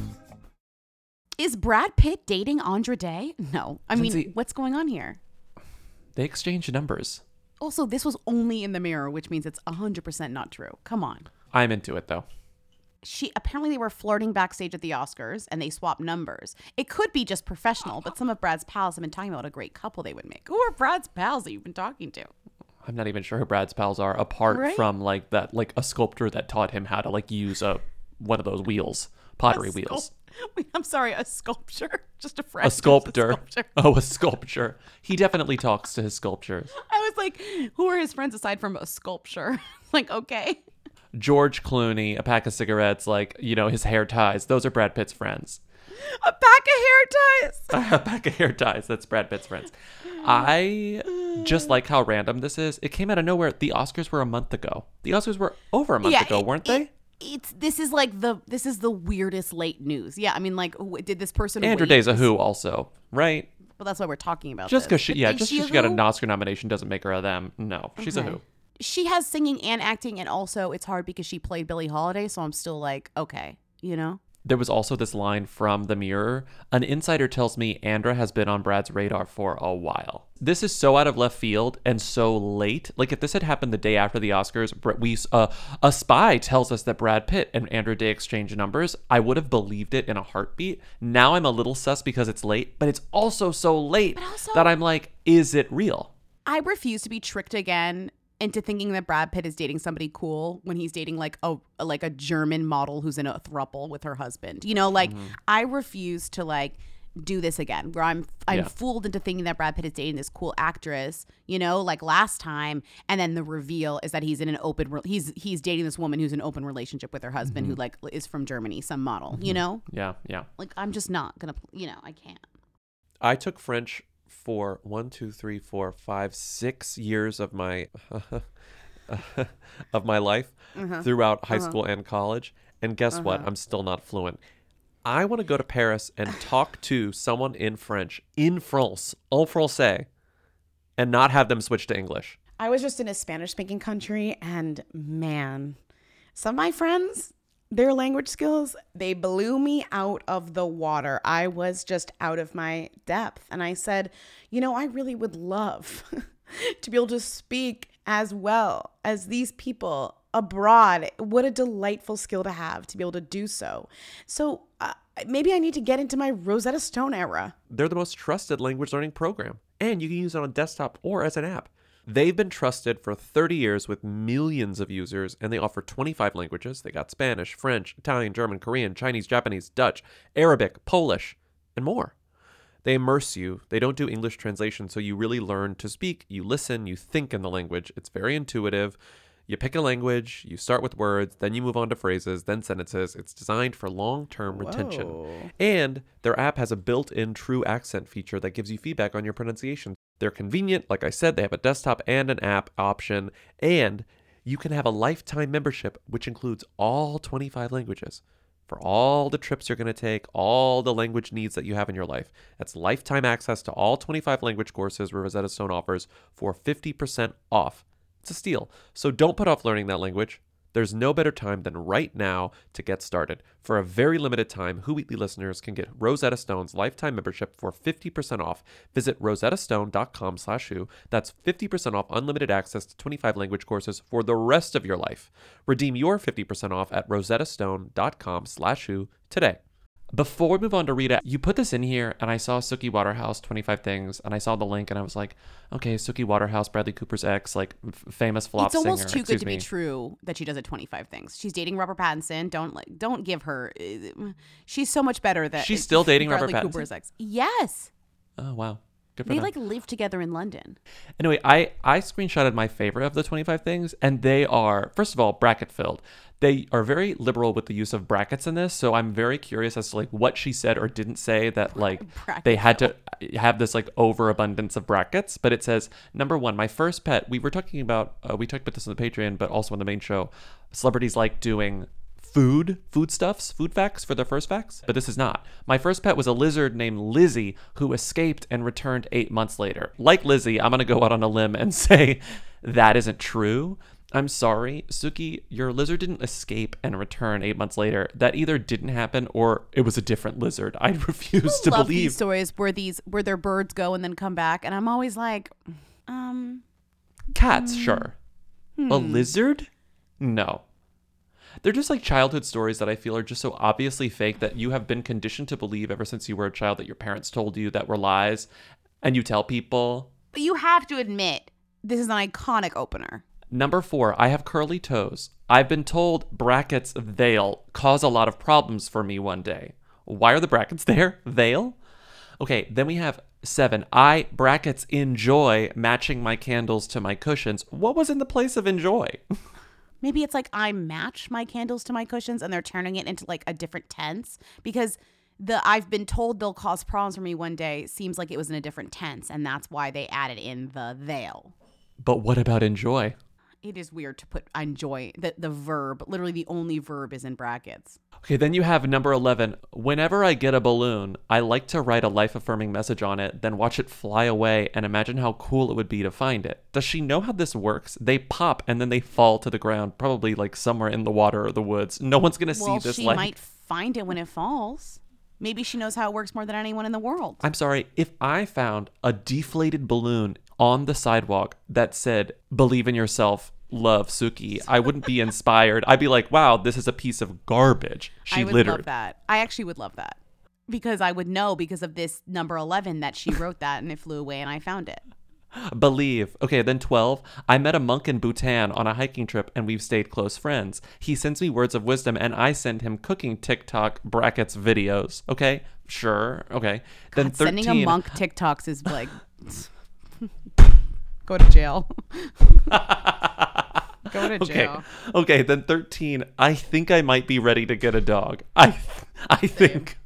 Is Brad Pitt dating Andra Day? No. I mean, Lindsay- what's going on here? They exchanged numbers. Also, this was only in the mirror, which means it's one hundred percent not true. Come on. I'm into it though. She apparently they were flirting backstage at the Oscars and they swapped numbers. It could be just professional, but some of Brad's pals have been talking about what a great couple they would make. Who are Brad's pals that you've been talking to? I'm not even sure who Brad's pals are, apart Right? from like that, like a sculptor that taught him how to like use a one of those wheels, pottery A sculp- wheels. Wait, I'm sorry, a sculpture? Just a friend. A sculptor. sculpture. Oh, a sculpture. He definitely talks to his sculptures. I was like, who are his friends aside from a sculpture? Like, okay. George Clooney, a pack of cigarettes, like, you know, his hair ties. Those are Brad Pitt's friends. A pack of hair ties. A pack of hair ties. That's Brad Pitt's friends. I just like how random this is. It came out of nowhere. The Oscars were a month ago. The Oscars were over a month Yeah, ago, it- weren't they? It's this is like the this is the weirdest late news. Yeah, I mean, like, wh- did this person? Andrew wait? Day's a who also, right? Well, that's why we're talking about. Just this. because she, But yeah, is just she because a she got who? an Oscar nomination doesn't make her a them. No, she's Okay. a who. She has singing and acting, and also it's hard because she played Billie Holiday. So I'm still like, okay, you know. There was also this line from The Mirror. An insider tells me Andra has been on Brad's radar for a while. This is so out of left field and so late. Like if this had happened the day after the Oscars, Br- we uh, a spy tells us that Brad Pitt and Andra Day exchange numbers. I would have believed it in a heartbeat. Now I'm a little sus because it's late, but it's also so late also- that I'm like, is it real? I refuse to be tricked again into thinking that Brad Pitt is dating somebody cool when he's dating like a like a German model who's in a throuple with her husband. You know, like I refuse to like do this again where I'm I'm Yeah. fooled into thinking that Brad Pitt is dating this cool actress, you know, like last time, and then the reveal is that he's in an open re- he's he's dating this woman who's in an open relationship with her husband who like is from Germany, some model, you know? Yeah, yeah. Like I'm just not going to, you know, I can't. I took French for one, two, three, four, five, six years of my of my life Uh-huh. throughout high Uh-huh. school and college. And guess what? Uh-huh. I'm still not fluent. I want to go to Paris and talk to someone in French, in France, en français, and not have them switch to English. I was just in a Spanish speaking country and man, some of my friends, their language skills, they blew me out of the water. I was just out of my depth. And I said, you know, I really would love to be able to speak as well as these people abroad. What a delightful skill to have to be able to do so. So uh, maybe I need to get into my Rosetta Stone era. They're the most trusted language learning program, and you can use it on desktop or as an app. They've been trusted for thirty years with millions of users, and they offer twenty-five languages. They got Spanish, French, Italian, German, Korean, Chinese, Japanese, Dutch, Arabic, Polish, and more. They immerse you. They don't do English translation, so you really learn to speak. You listen, you think in the language. It's very intuitive. You pick a language, you start with words, then you move on to phrases, then sentences. It's designed for long-term retention. Whoa. And their app has a built-in true accent feature that gives you feedback on your pronunciation. They're convenient. Like I said, they have a desktop and an app option, and you can have a lifetime membership, which includes all twenty-five languages for all the trips you're going to take, all the language needs that you have in your life. That's lifetime access to all twenty-five language courses Rosetta Stone offers for fifty percent off. It's a steal. So don't put off learning that language. There's no better time than right now to get started. For a very limited time, Who Weekly listeners can get Rosetta Stone's lifetime membership for fifty percent off. Visit rosettastone.com slash who. That's fifty percent off unlimited access to twenty-five language courses for the rest of your life. Redeem your fifty percent off at rosettastone.com slash who today. Before we move on to Rita, you put this in here, and I saw Suki Waterhouse, twenty-five Things, and I saw the link, and I was like, okay, Suki Waterhouse, Bradley Cooper's ex, like f- famous flop It's singer. almost too good Excuse to me. be true that she does it twenty-five Things. She's dating Robert Pattinson. Don't like, don't give her. uh, She's so much better than She's still dating Bradley Robert Pattinson? Cooper's ex. Yes, Oh, wow. Good for they them. like live together in London. Anyway, I, I screenshotted my favorite of the twenty-five Things, and they are, first of all, bracket filled. They are very liberal with the use of brackets in this, so I'm very curious as to like what she said or didn't say that like Bracket they had to have this like overabundance of brackets. But it says, number one, my first pet, we were talking about, uh, we talked about this on the Patreon, but also on the main show, celebrities like doing food, foodstuffs, food facts for their first facts, but this is not. My first pet was a lizard named Lizzie who escaped and returned eight months later. Like Lizzie, I'm going to go out on a limb and say that isn't true. I'm sorry, Suki, your lizard didn't escape and return eight months later. That either didn't happen or it was a different lizard. I refuse to love believe. these stories where these where their birds go and then come back, and I'm always like, um, Cats, hmm. sure. Hmm. A lizard? No. They're just like childhood stories that I feel are just so obviously fake that you have been conditioned to believe ever since you were a child that your parents told you that were lies, and you tell people. But you have to admit, this is an iconic opener. Number four, I have curly toes. I've been told brackets they'll cause a lot of problems for me one day. Why are the brackets there? They'll? Okay, then we have seven. I brackets enjoy matching my candles to my cushions. What was in the place of enjoy? Maybe it's like I match my candles to my cushions and they're turning it into like a different tense, because the I've been told they'll cause problems for me one day seems like it was in a different tense, and that's why they added in the they'll. But what about enjoy? It is weird to put enjoy, the, the verb, literally the only verb is in brackets. Okay, then you have number eleven. Whenever I get a balloon, I like to write a life-affirming message on it, then watch it fly away and imagine how cool it would be to find it. Does she know how this works? They pop and then they fall to the ground, probably like somewhere in the water or the woods. No one's going to Well, see this. she like... might find it when it falls. Maybe she knows how it works more than anyone in the world. I'm sorry, if I found a deflated balloon on the sidewalk that said, believe in yourself, love Suki, I wouldn't be inspired. I'd be like, wow, this is a piece of garbage. She I would littered. love that. I actually would love that. Because I would know because of this number eleven that she wrote that and it flew away and I found it. Believe. Okay, then twelve. I met a monk in Bhutan on a hiking trip and we've stayed close friends. He sends me words of wisdom and I send him cooking TikTok brackets videos. Okay, sure. Okay. Then God, thirteen. sending a monk TikToks is like, go to jail. Go to jail. Okay. Okay, then thirteen. I think I might be ready to get a dog. I I think.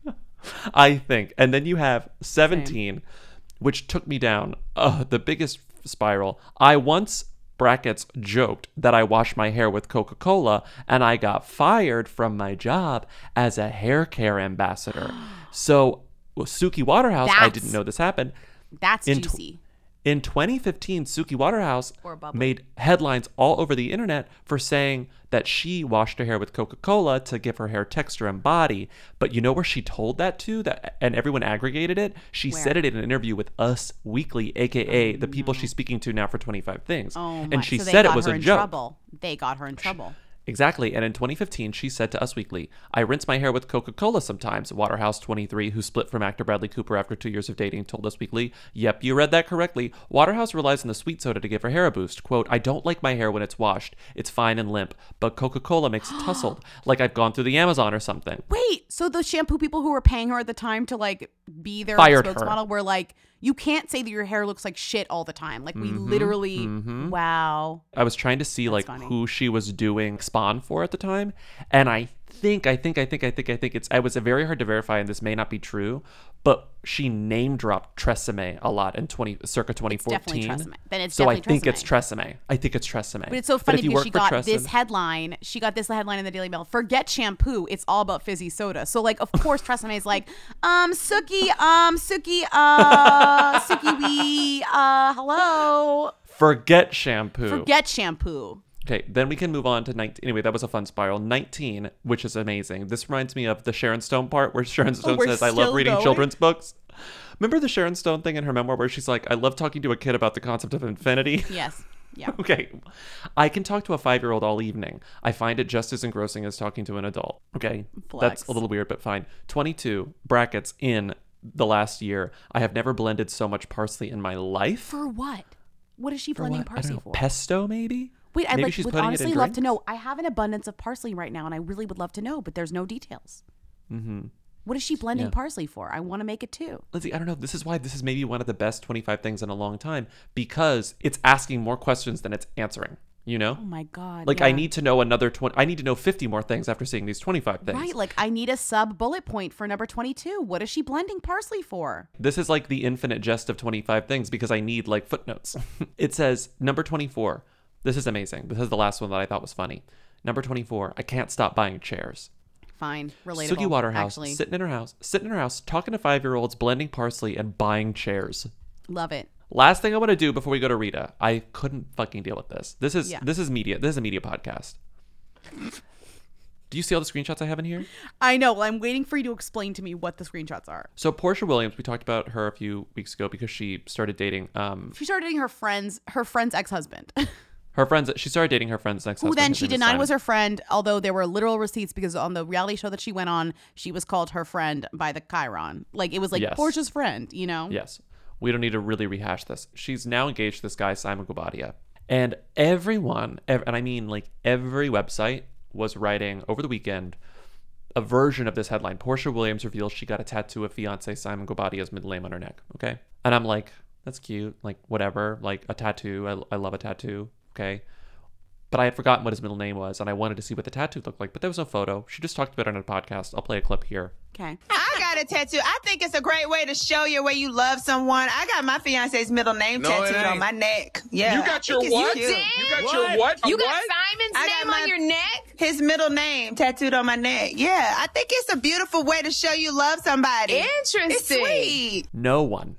I think. And then you have seventeen, Same. which took me down uh, the biggest spiral. I once, brackets, joked that I washed my hair with Coca-Cola and I got fired from my job as a hair care ambassador. So, well, Suki Waterhouse, That's, I didn't know this happened. That's in juicy. Tw- In twenty fifteen, Suki Waterhouse Or bubbly. made headlines all over the internet for saying that she washed her hair with Coca-Cola to give her hair texture and body. But you know where she told that to? That and everyone aggregated it? She Where? said it in an interview with Us Weekly, a k a the people she's speaking to now for twenty-five Things. Oh my. And she so they said got it was her a in joke. Trouble. They got her in trouble. Exactly. And in twenty fifteen, she said to Us Weekly, I rinse my hair with Coca-Cola sometimes. Waterhouse twenty-three, who split from actor Bradley Cooper after two years of dating, told Us Weekly, yep, you read that correctly. Waterhouse relies on the sweet soda to give her hair a boost. Quote, I don't like my hair when it's washed. It's fine and limp. But Coca-Cola makes it tussled, like I've gone through the Amazon or something. Wait, so the shampoo people who were paying her at the time to like be their Fired her. spokesmodel were like, you can't say that your hair looks like shit all the time. Like we Mhm, literally, mhm. wow. I was trying to see like funny. who she was doing Spawn for at the time, and I think, I think, I think, I think, I think it's. It was very hard to verify, and this may not be true, but she name dropped Tresemme a lot in twenty circa twenty fourteen. definitely Tresemme. Then it's so I definitely think it's Tresemme. I think it's Tresemme. But it's so funny if you because work she for got Tresemme- this headline. She got this headline in the Daily Mail. Forget shampoo. It's all about fizzy soda. So like, of course, Tresemme is like, um, Suki, um, Suki, uh, Suki, we, uh, hello. Forget shampoo. Forget shampoo. Okay, then we can move on to nineteen. Anyway, that was a fun spiral. nineteen, which is amazing. This reminds me of the Sharon Stone part where Sharon Stone we're says, I love still reading going? children's books. Remember the Sharon Stone thing in her memoir where she's like, I love talking to a kid about the concept of infinity? Yes. Yeah. Okay. I can talk to a five-year-old all evening. I find it just as engrossing as talking to an adult. Okay. Flex. That's a little weird, but fine. twenty-two brackets in the last year. I have never blended so much parsley in my life. For what? What is she For blending what? I don't parsley know. for? Pesto, maybe? Wait, I maybe like, she's would putting honestly it in love drinks? to know. I have an abundance of parsley right now, and I really would love to know, but there's no details. Mm-hmm. What is she blending Yeah. parsley for? I want to make it too. Lindsay, I don't know. This is why this is maybe one of the best twenty-five things in a long time, because it's asking more questions than it's answering. You know? Oh my God. Like yeah. I need to know another twenty. I need to know fifty more things after seeing these twenty-five things. Right, like I need a sub bullet point for number twenty-two. What is she blending parsley for? This is like the infinite jest of twenty-five things because I need like footnotes. It says number twenty-four. This is amazing. This is the last one that I thought was funny. Number twenty-four. I can't stop buying chairs. Fine, relatable. Suki Waterhouse actually. sitting in her house, sitting in her house, talking to five-year-olds, blending parsley and buying chairs. Love it. Last thing I want to do before we go to Rita. I couldn't fucking deal with this. This is Yeah. this is media. This is a media podcast. Do you see all the screenshots I have in here? I know. Well, I'm waiting for you to explain to me what the screenshots are. So Portia Williams, we talked about her a few weeks ago because she started dating um She started dating her friend's her friend's ex-husband, her friends. She started dating her friend's next who husband. then His she name is denied Simon. was her friend. Although there were literal receipts because on the reality show that she went on, she was called her friend by the Chiron. Like it was like Yes. Portia's friend, you know? Yes. We don't need to really rehash this. She's now engaged to this guy, Simon Guobadia. And everyone, ev- and I mean like every website was writing over the weekend a version of this headline. Portia Williams reveals she got a tattoo of fiance Simon Guobadia's middle name on her neck. Okay. And I'm like, that's cute. Like, whatever. Like a tattoo. I, I love a tattoo. Okay. But I had forgotten what his middle name was, and I wanted to see what the tattoo looked like. But there was no photo. She just talked about it on a podcast. I'll play a clip here. Okay. I got a tattoo. I think it's a great way to show your way you love someone. I got my fiance's middle name No, it tattooed on ain't. my neck. Yeah. You I got your think it's what? cute. You got your what? A You got what? Simon's I got name my- on your neck? His middle name tattooed on my neck. Yeah. I think it's a beautiful way to show you love somebody. Interesting. It's sweet. No one,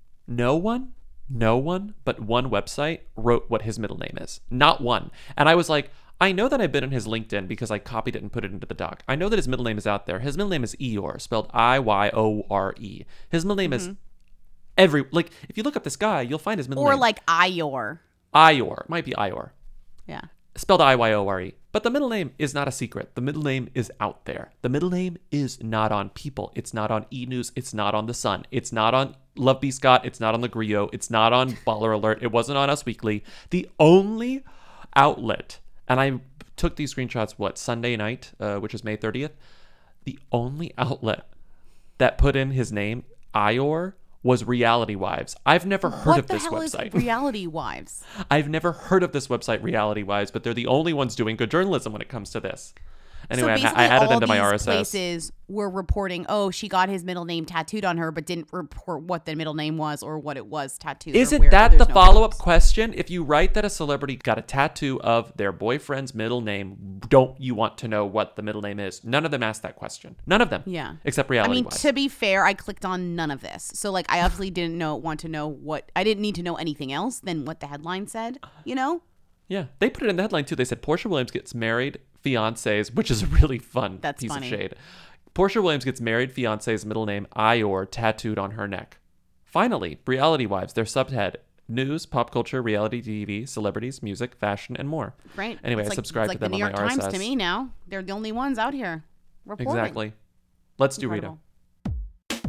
no one, no one but one website wrote what his middle name is. Not one. And I was like, I know that I've been on his LinkedIn because I copied it and put it into the doc. I know that his middle name is out there. His middle name is Eeyore, spelled I Y O R E. His middle name is every, like, if you look up this guy, you'll find his middle Or name. like Ior. Ior. Might be Ior. Yeah. Spelled I Y O R E. But the middle name is not a secret. The middle name is out there. The middle name is not on People. It's not on E! News. It's not on The Sun. It's not on Love B. Scott. It's not on The Griot. It's not on Baller Alert. It wasn't on Us Weekly. The only outlet, and I took these screenshots, what, Sunday night, uh, which is May thirtieth? The only outlet that put in his name, Ior, was Reality Wives. I've never heard what of the this hell website. is Reality Wives? I've never heard of this website, Reality Wives, but they're the only ones doing good journalism when it comes to this. Anyway, so I, basically I added all them to my these R S S. places were reporting, oh, she got his middle name tattooed on her, but didn't report what the middle name was or what it was tattooed. or Isn't where- that there's the no follow-up photos. question? If you write that a celebrity got a tattoo of their boyfriend's middle name, don't you want to know what the middle name is? None of them asked that question. None of them. Yeah. Except Reality I mean, Wives. to be fair, I clicked on none of this. So, like, I obviously didn't know want to know what, I didn't need to know anything else than what the headline said, you know? Yeah, they put it in the headline too. They said Portia Williams gets married, fiancés, which is a really fun That's piece funny. of shade. Portia Williams gets married, fiancé's middle name Ior tattooed on her neck. Finally, Reality Wives, their subhead: news, pop culture, reality T V, celebrities, music, fashion, and more. Right. Anyway, It's I like, subscribe it's to like them the New on York my Times R S S. to me now. They're the only ones out here reporting. Exactly. Let's do Incredible. Rita.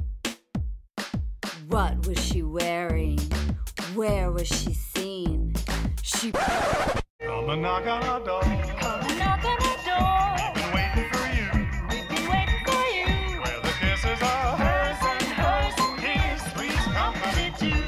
What was she wearing? Where was she seen? She. Come and knock on our door. Come and knock on our door. We've been waiting for you. We've been waiting for you. Where the kisses are hers and hers and his. Please company too.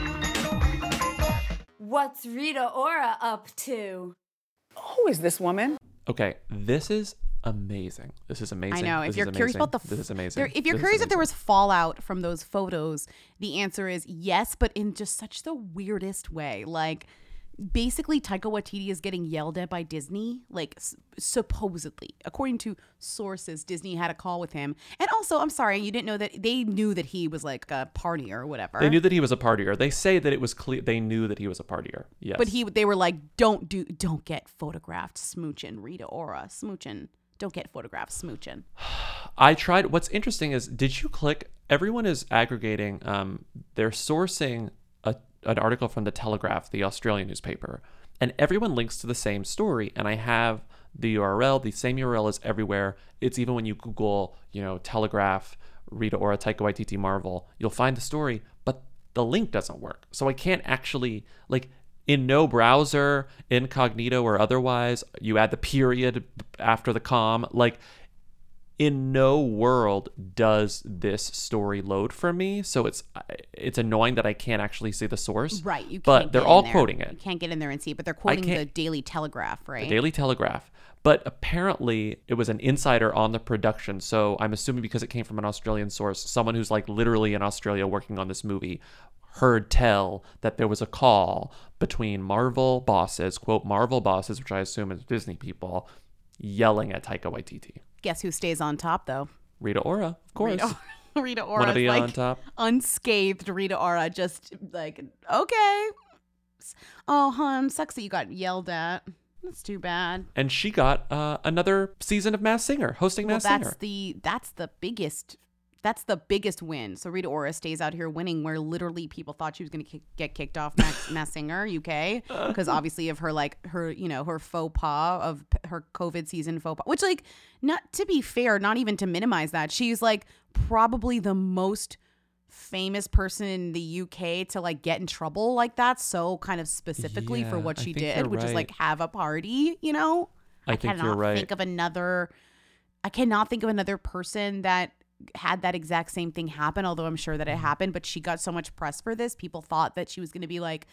What's Rita Ora up to? Who is this woman? Okay, this is amazing. This is amazing. I know. This If is you're curious amazing. about the, this is amazing. there- if you're This is curious if there amazing. was fallout from those photos, the answer is yes, but in just such the weirdest way. Like, basically, Taika Waititi is getting yelled at by Disney. Like, s- supposedly, according to sources, Disney had a call with him. And also, I'm sorry, you didn't know that they knew that he was like a partier or whatever. They knew that he was a partier. They say that it was clear. They knew that he was a partier. Yes. But he, they were like, don't do, don't get photographed smooching, Rita Ora smooching. Don't get photographed smooching. I tried. What's interesting is, did you click? Everyone is aggregating. Um, they're sourcing a, an article from the Telegraph, the Australian newspaper, and everyone links to the same story. And I have the U R L. The same U R L is everywhere. It's even when you Google, you know, Telegraph, Rita Ora, Taika Waititi, Marvel, you'll find the story, but the link doesn't work. So I can't actually, like, in no browser, incognito or otherwise, you add the period after the com. Like, in no world does this story load for me. So it's it's annoying that I can't actually see the source. Right. You can't but they're get in all there. quoting it. You can't get in there and see it, but they're quoting can't- the Daily Telegraph, right? The Daily Telegraph. But apparently it was an insider on the production. So I'm assuming because it came from an Australian source, someone who's like literally in Australia working on this movie heard tell that there was a call between Marvel bosses, quote, Marvel bosses, which I assume is Disney people, yelling at Taika Waititi. Guess who stays on top, though? Rita Ora, of course. Rita, Rita Ora. Wanna be like on top? Unscathed Rita Ora, just like, okay. Oh, hon, sucks that you got yelled at. That's too bad. And she got uh, another season of Masked Singer, hosting Well, Masked that's Singer. the that's the biggest that's the biggest win. So Rita Ora stays out here winning, where literally people thought she was going to get kicked off Masked Masked Singer U K because obviously of her like her you know her faux pas of p- her COVID season faux pas, which like not to be fair, not even to minimize that, she's like probably the most famous person in the U K to like get in trouble like that so kind of specifically for Yeah, what I she think did, you're which is right. like have a party, you know. I think cannot you're right. think of another I cannot think of another person that had that exact same thing happen, although I'm sure that it happened, but she got so much press for this. People thought that she was going to be like,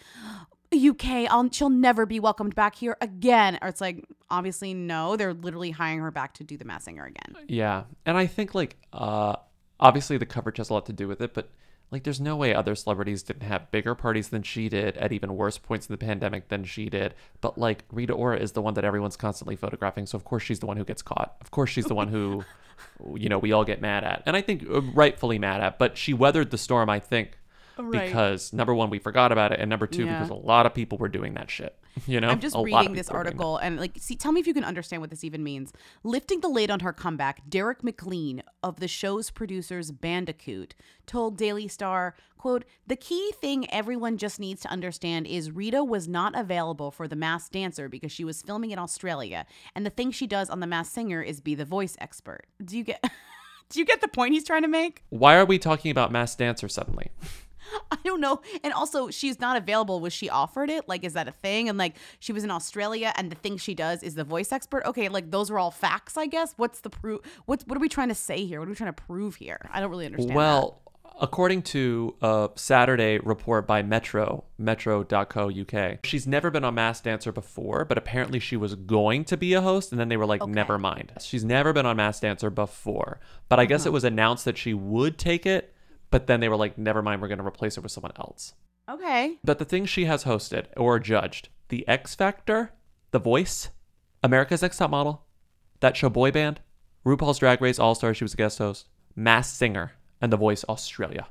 U K, I'll, she'll never be welcomed back here again. Or it's like, obviously, no, they're literally hiring her back to do the Masked Singer again. Yeah. And I think, like, uh, obviously the coverage has a lot to do with it, but, like, there's no way other celebrities didn't have bigger parties than she did at even worse points in the pandemic than she did. But, like, Rita Ora is the one that everyone's constantly photographing, so of course she's the one who gets caught. Of course she's the one who, you know, we all get mad at. And I think uh, rightfully mad at, but she weathered the storm, I think, Right. because, number one, we forgot about it, and number two, Yeah. because a lot of people were doing that shit. You know, I'm just A lot of reading this people were doing that. article and like, see, tell me if you can understand what this even means. Lifting the lid on her comeback, Derek McLean of the show's producers Bandicoot told Daily Star, quote, "The key thing everyone just needs to understand is Rita was not available for The Masked Dancer because she was filming in Australia. And the thing she does on The Masked Singer is be the voice expert." Do you get, do you get the point he's trying to make? Why are we talking about Masked Dancer suddenly? I don't know. And also, she's not available. Was she offered it? Like, is that a thing? And like, she was in Australia, and the thing she does is the voice expert. Okay, like those are all facts, I guess. What's the proof? What What are we trying to say here? What are we trying to prove here? I don't really understand. Well, according to a Saturday report by Metro, metro dot co U K, she's never been on Masked Dancer before, but apparently she was going to be a host, and then they were like, never mind. She's never been on Masked Dancer before, but I guess Uh-huh. it was announced that she would take it, but then they were like, never mind, we're going to replace her with someone else. that. Okay. But the things she has hosted or judged, The X Factor, The Voice, America's Next Top Model, that show Boy Band, RuPaul's Drag Race All-Star, she was a guest host, Masked Singer, and The Voice Australia.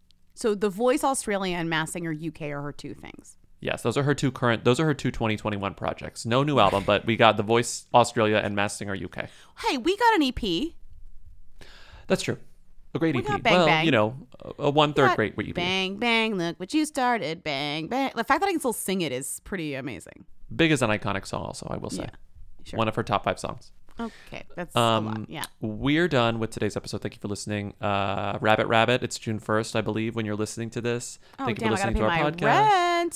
So the Voice Australia and Masked Singer U K are her two things. Yes, those are her two current, those are her two twenty twenty-one projects. No new album, but we got The Voice Australia and Masked Singer U K. Hey, we got an E P. That's true. A great We E P. got Bang well, Bang. you know, a We one-third got great E P. Bang, bang, look what you started. Bang, bang. The fact that I can still sing it is pretty amazing. Big is an iconic song also, I will say. Yeah, sure. One of her top five songs. Okay, that's Um, a lot. Yeah. We're done with today's episode. Thank you for listening. Uh, Rabbit Rabbit, it's June first, I believe, when you're listening to this. Oh, Thank damn, you for I gotta listening pay to our my podcast. rent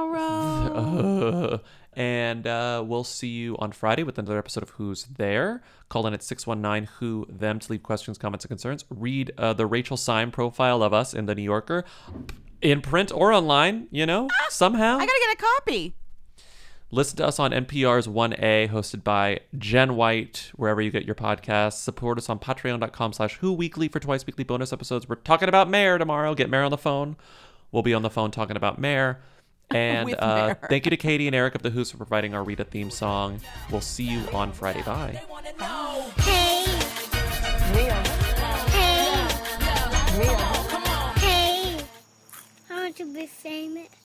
tomorrow. Uh, and uh, we'll see you on Friday with another episode of Who's There. Call in at six one nine who them to leave questions, comments, and concerns. Read uh, the Rachel Syme profile of us in The New Yorker, in print or online, you know, somehow. I gotta get a copy. Listen to us on N P R's one A, hosted by Jen White, wherever you get your podcasts. Support us on patreon.com slash who weekly for twice weekly bonus episodes. We're talking about Mare tomorrow. Get Mare on the phone. We'll be on the phone talking about Mare. And With uh, Mare. thank you to Katie and Eric of The Who's for providing our Rita theme song. We'll see you on Friday. Bye. Hey. Hey. Hey. I want to be famous.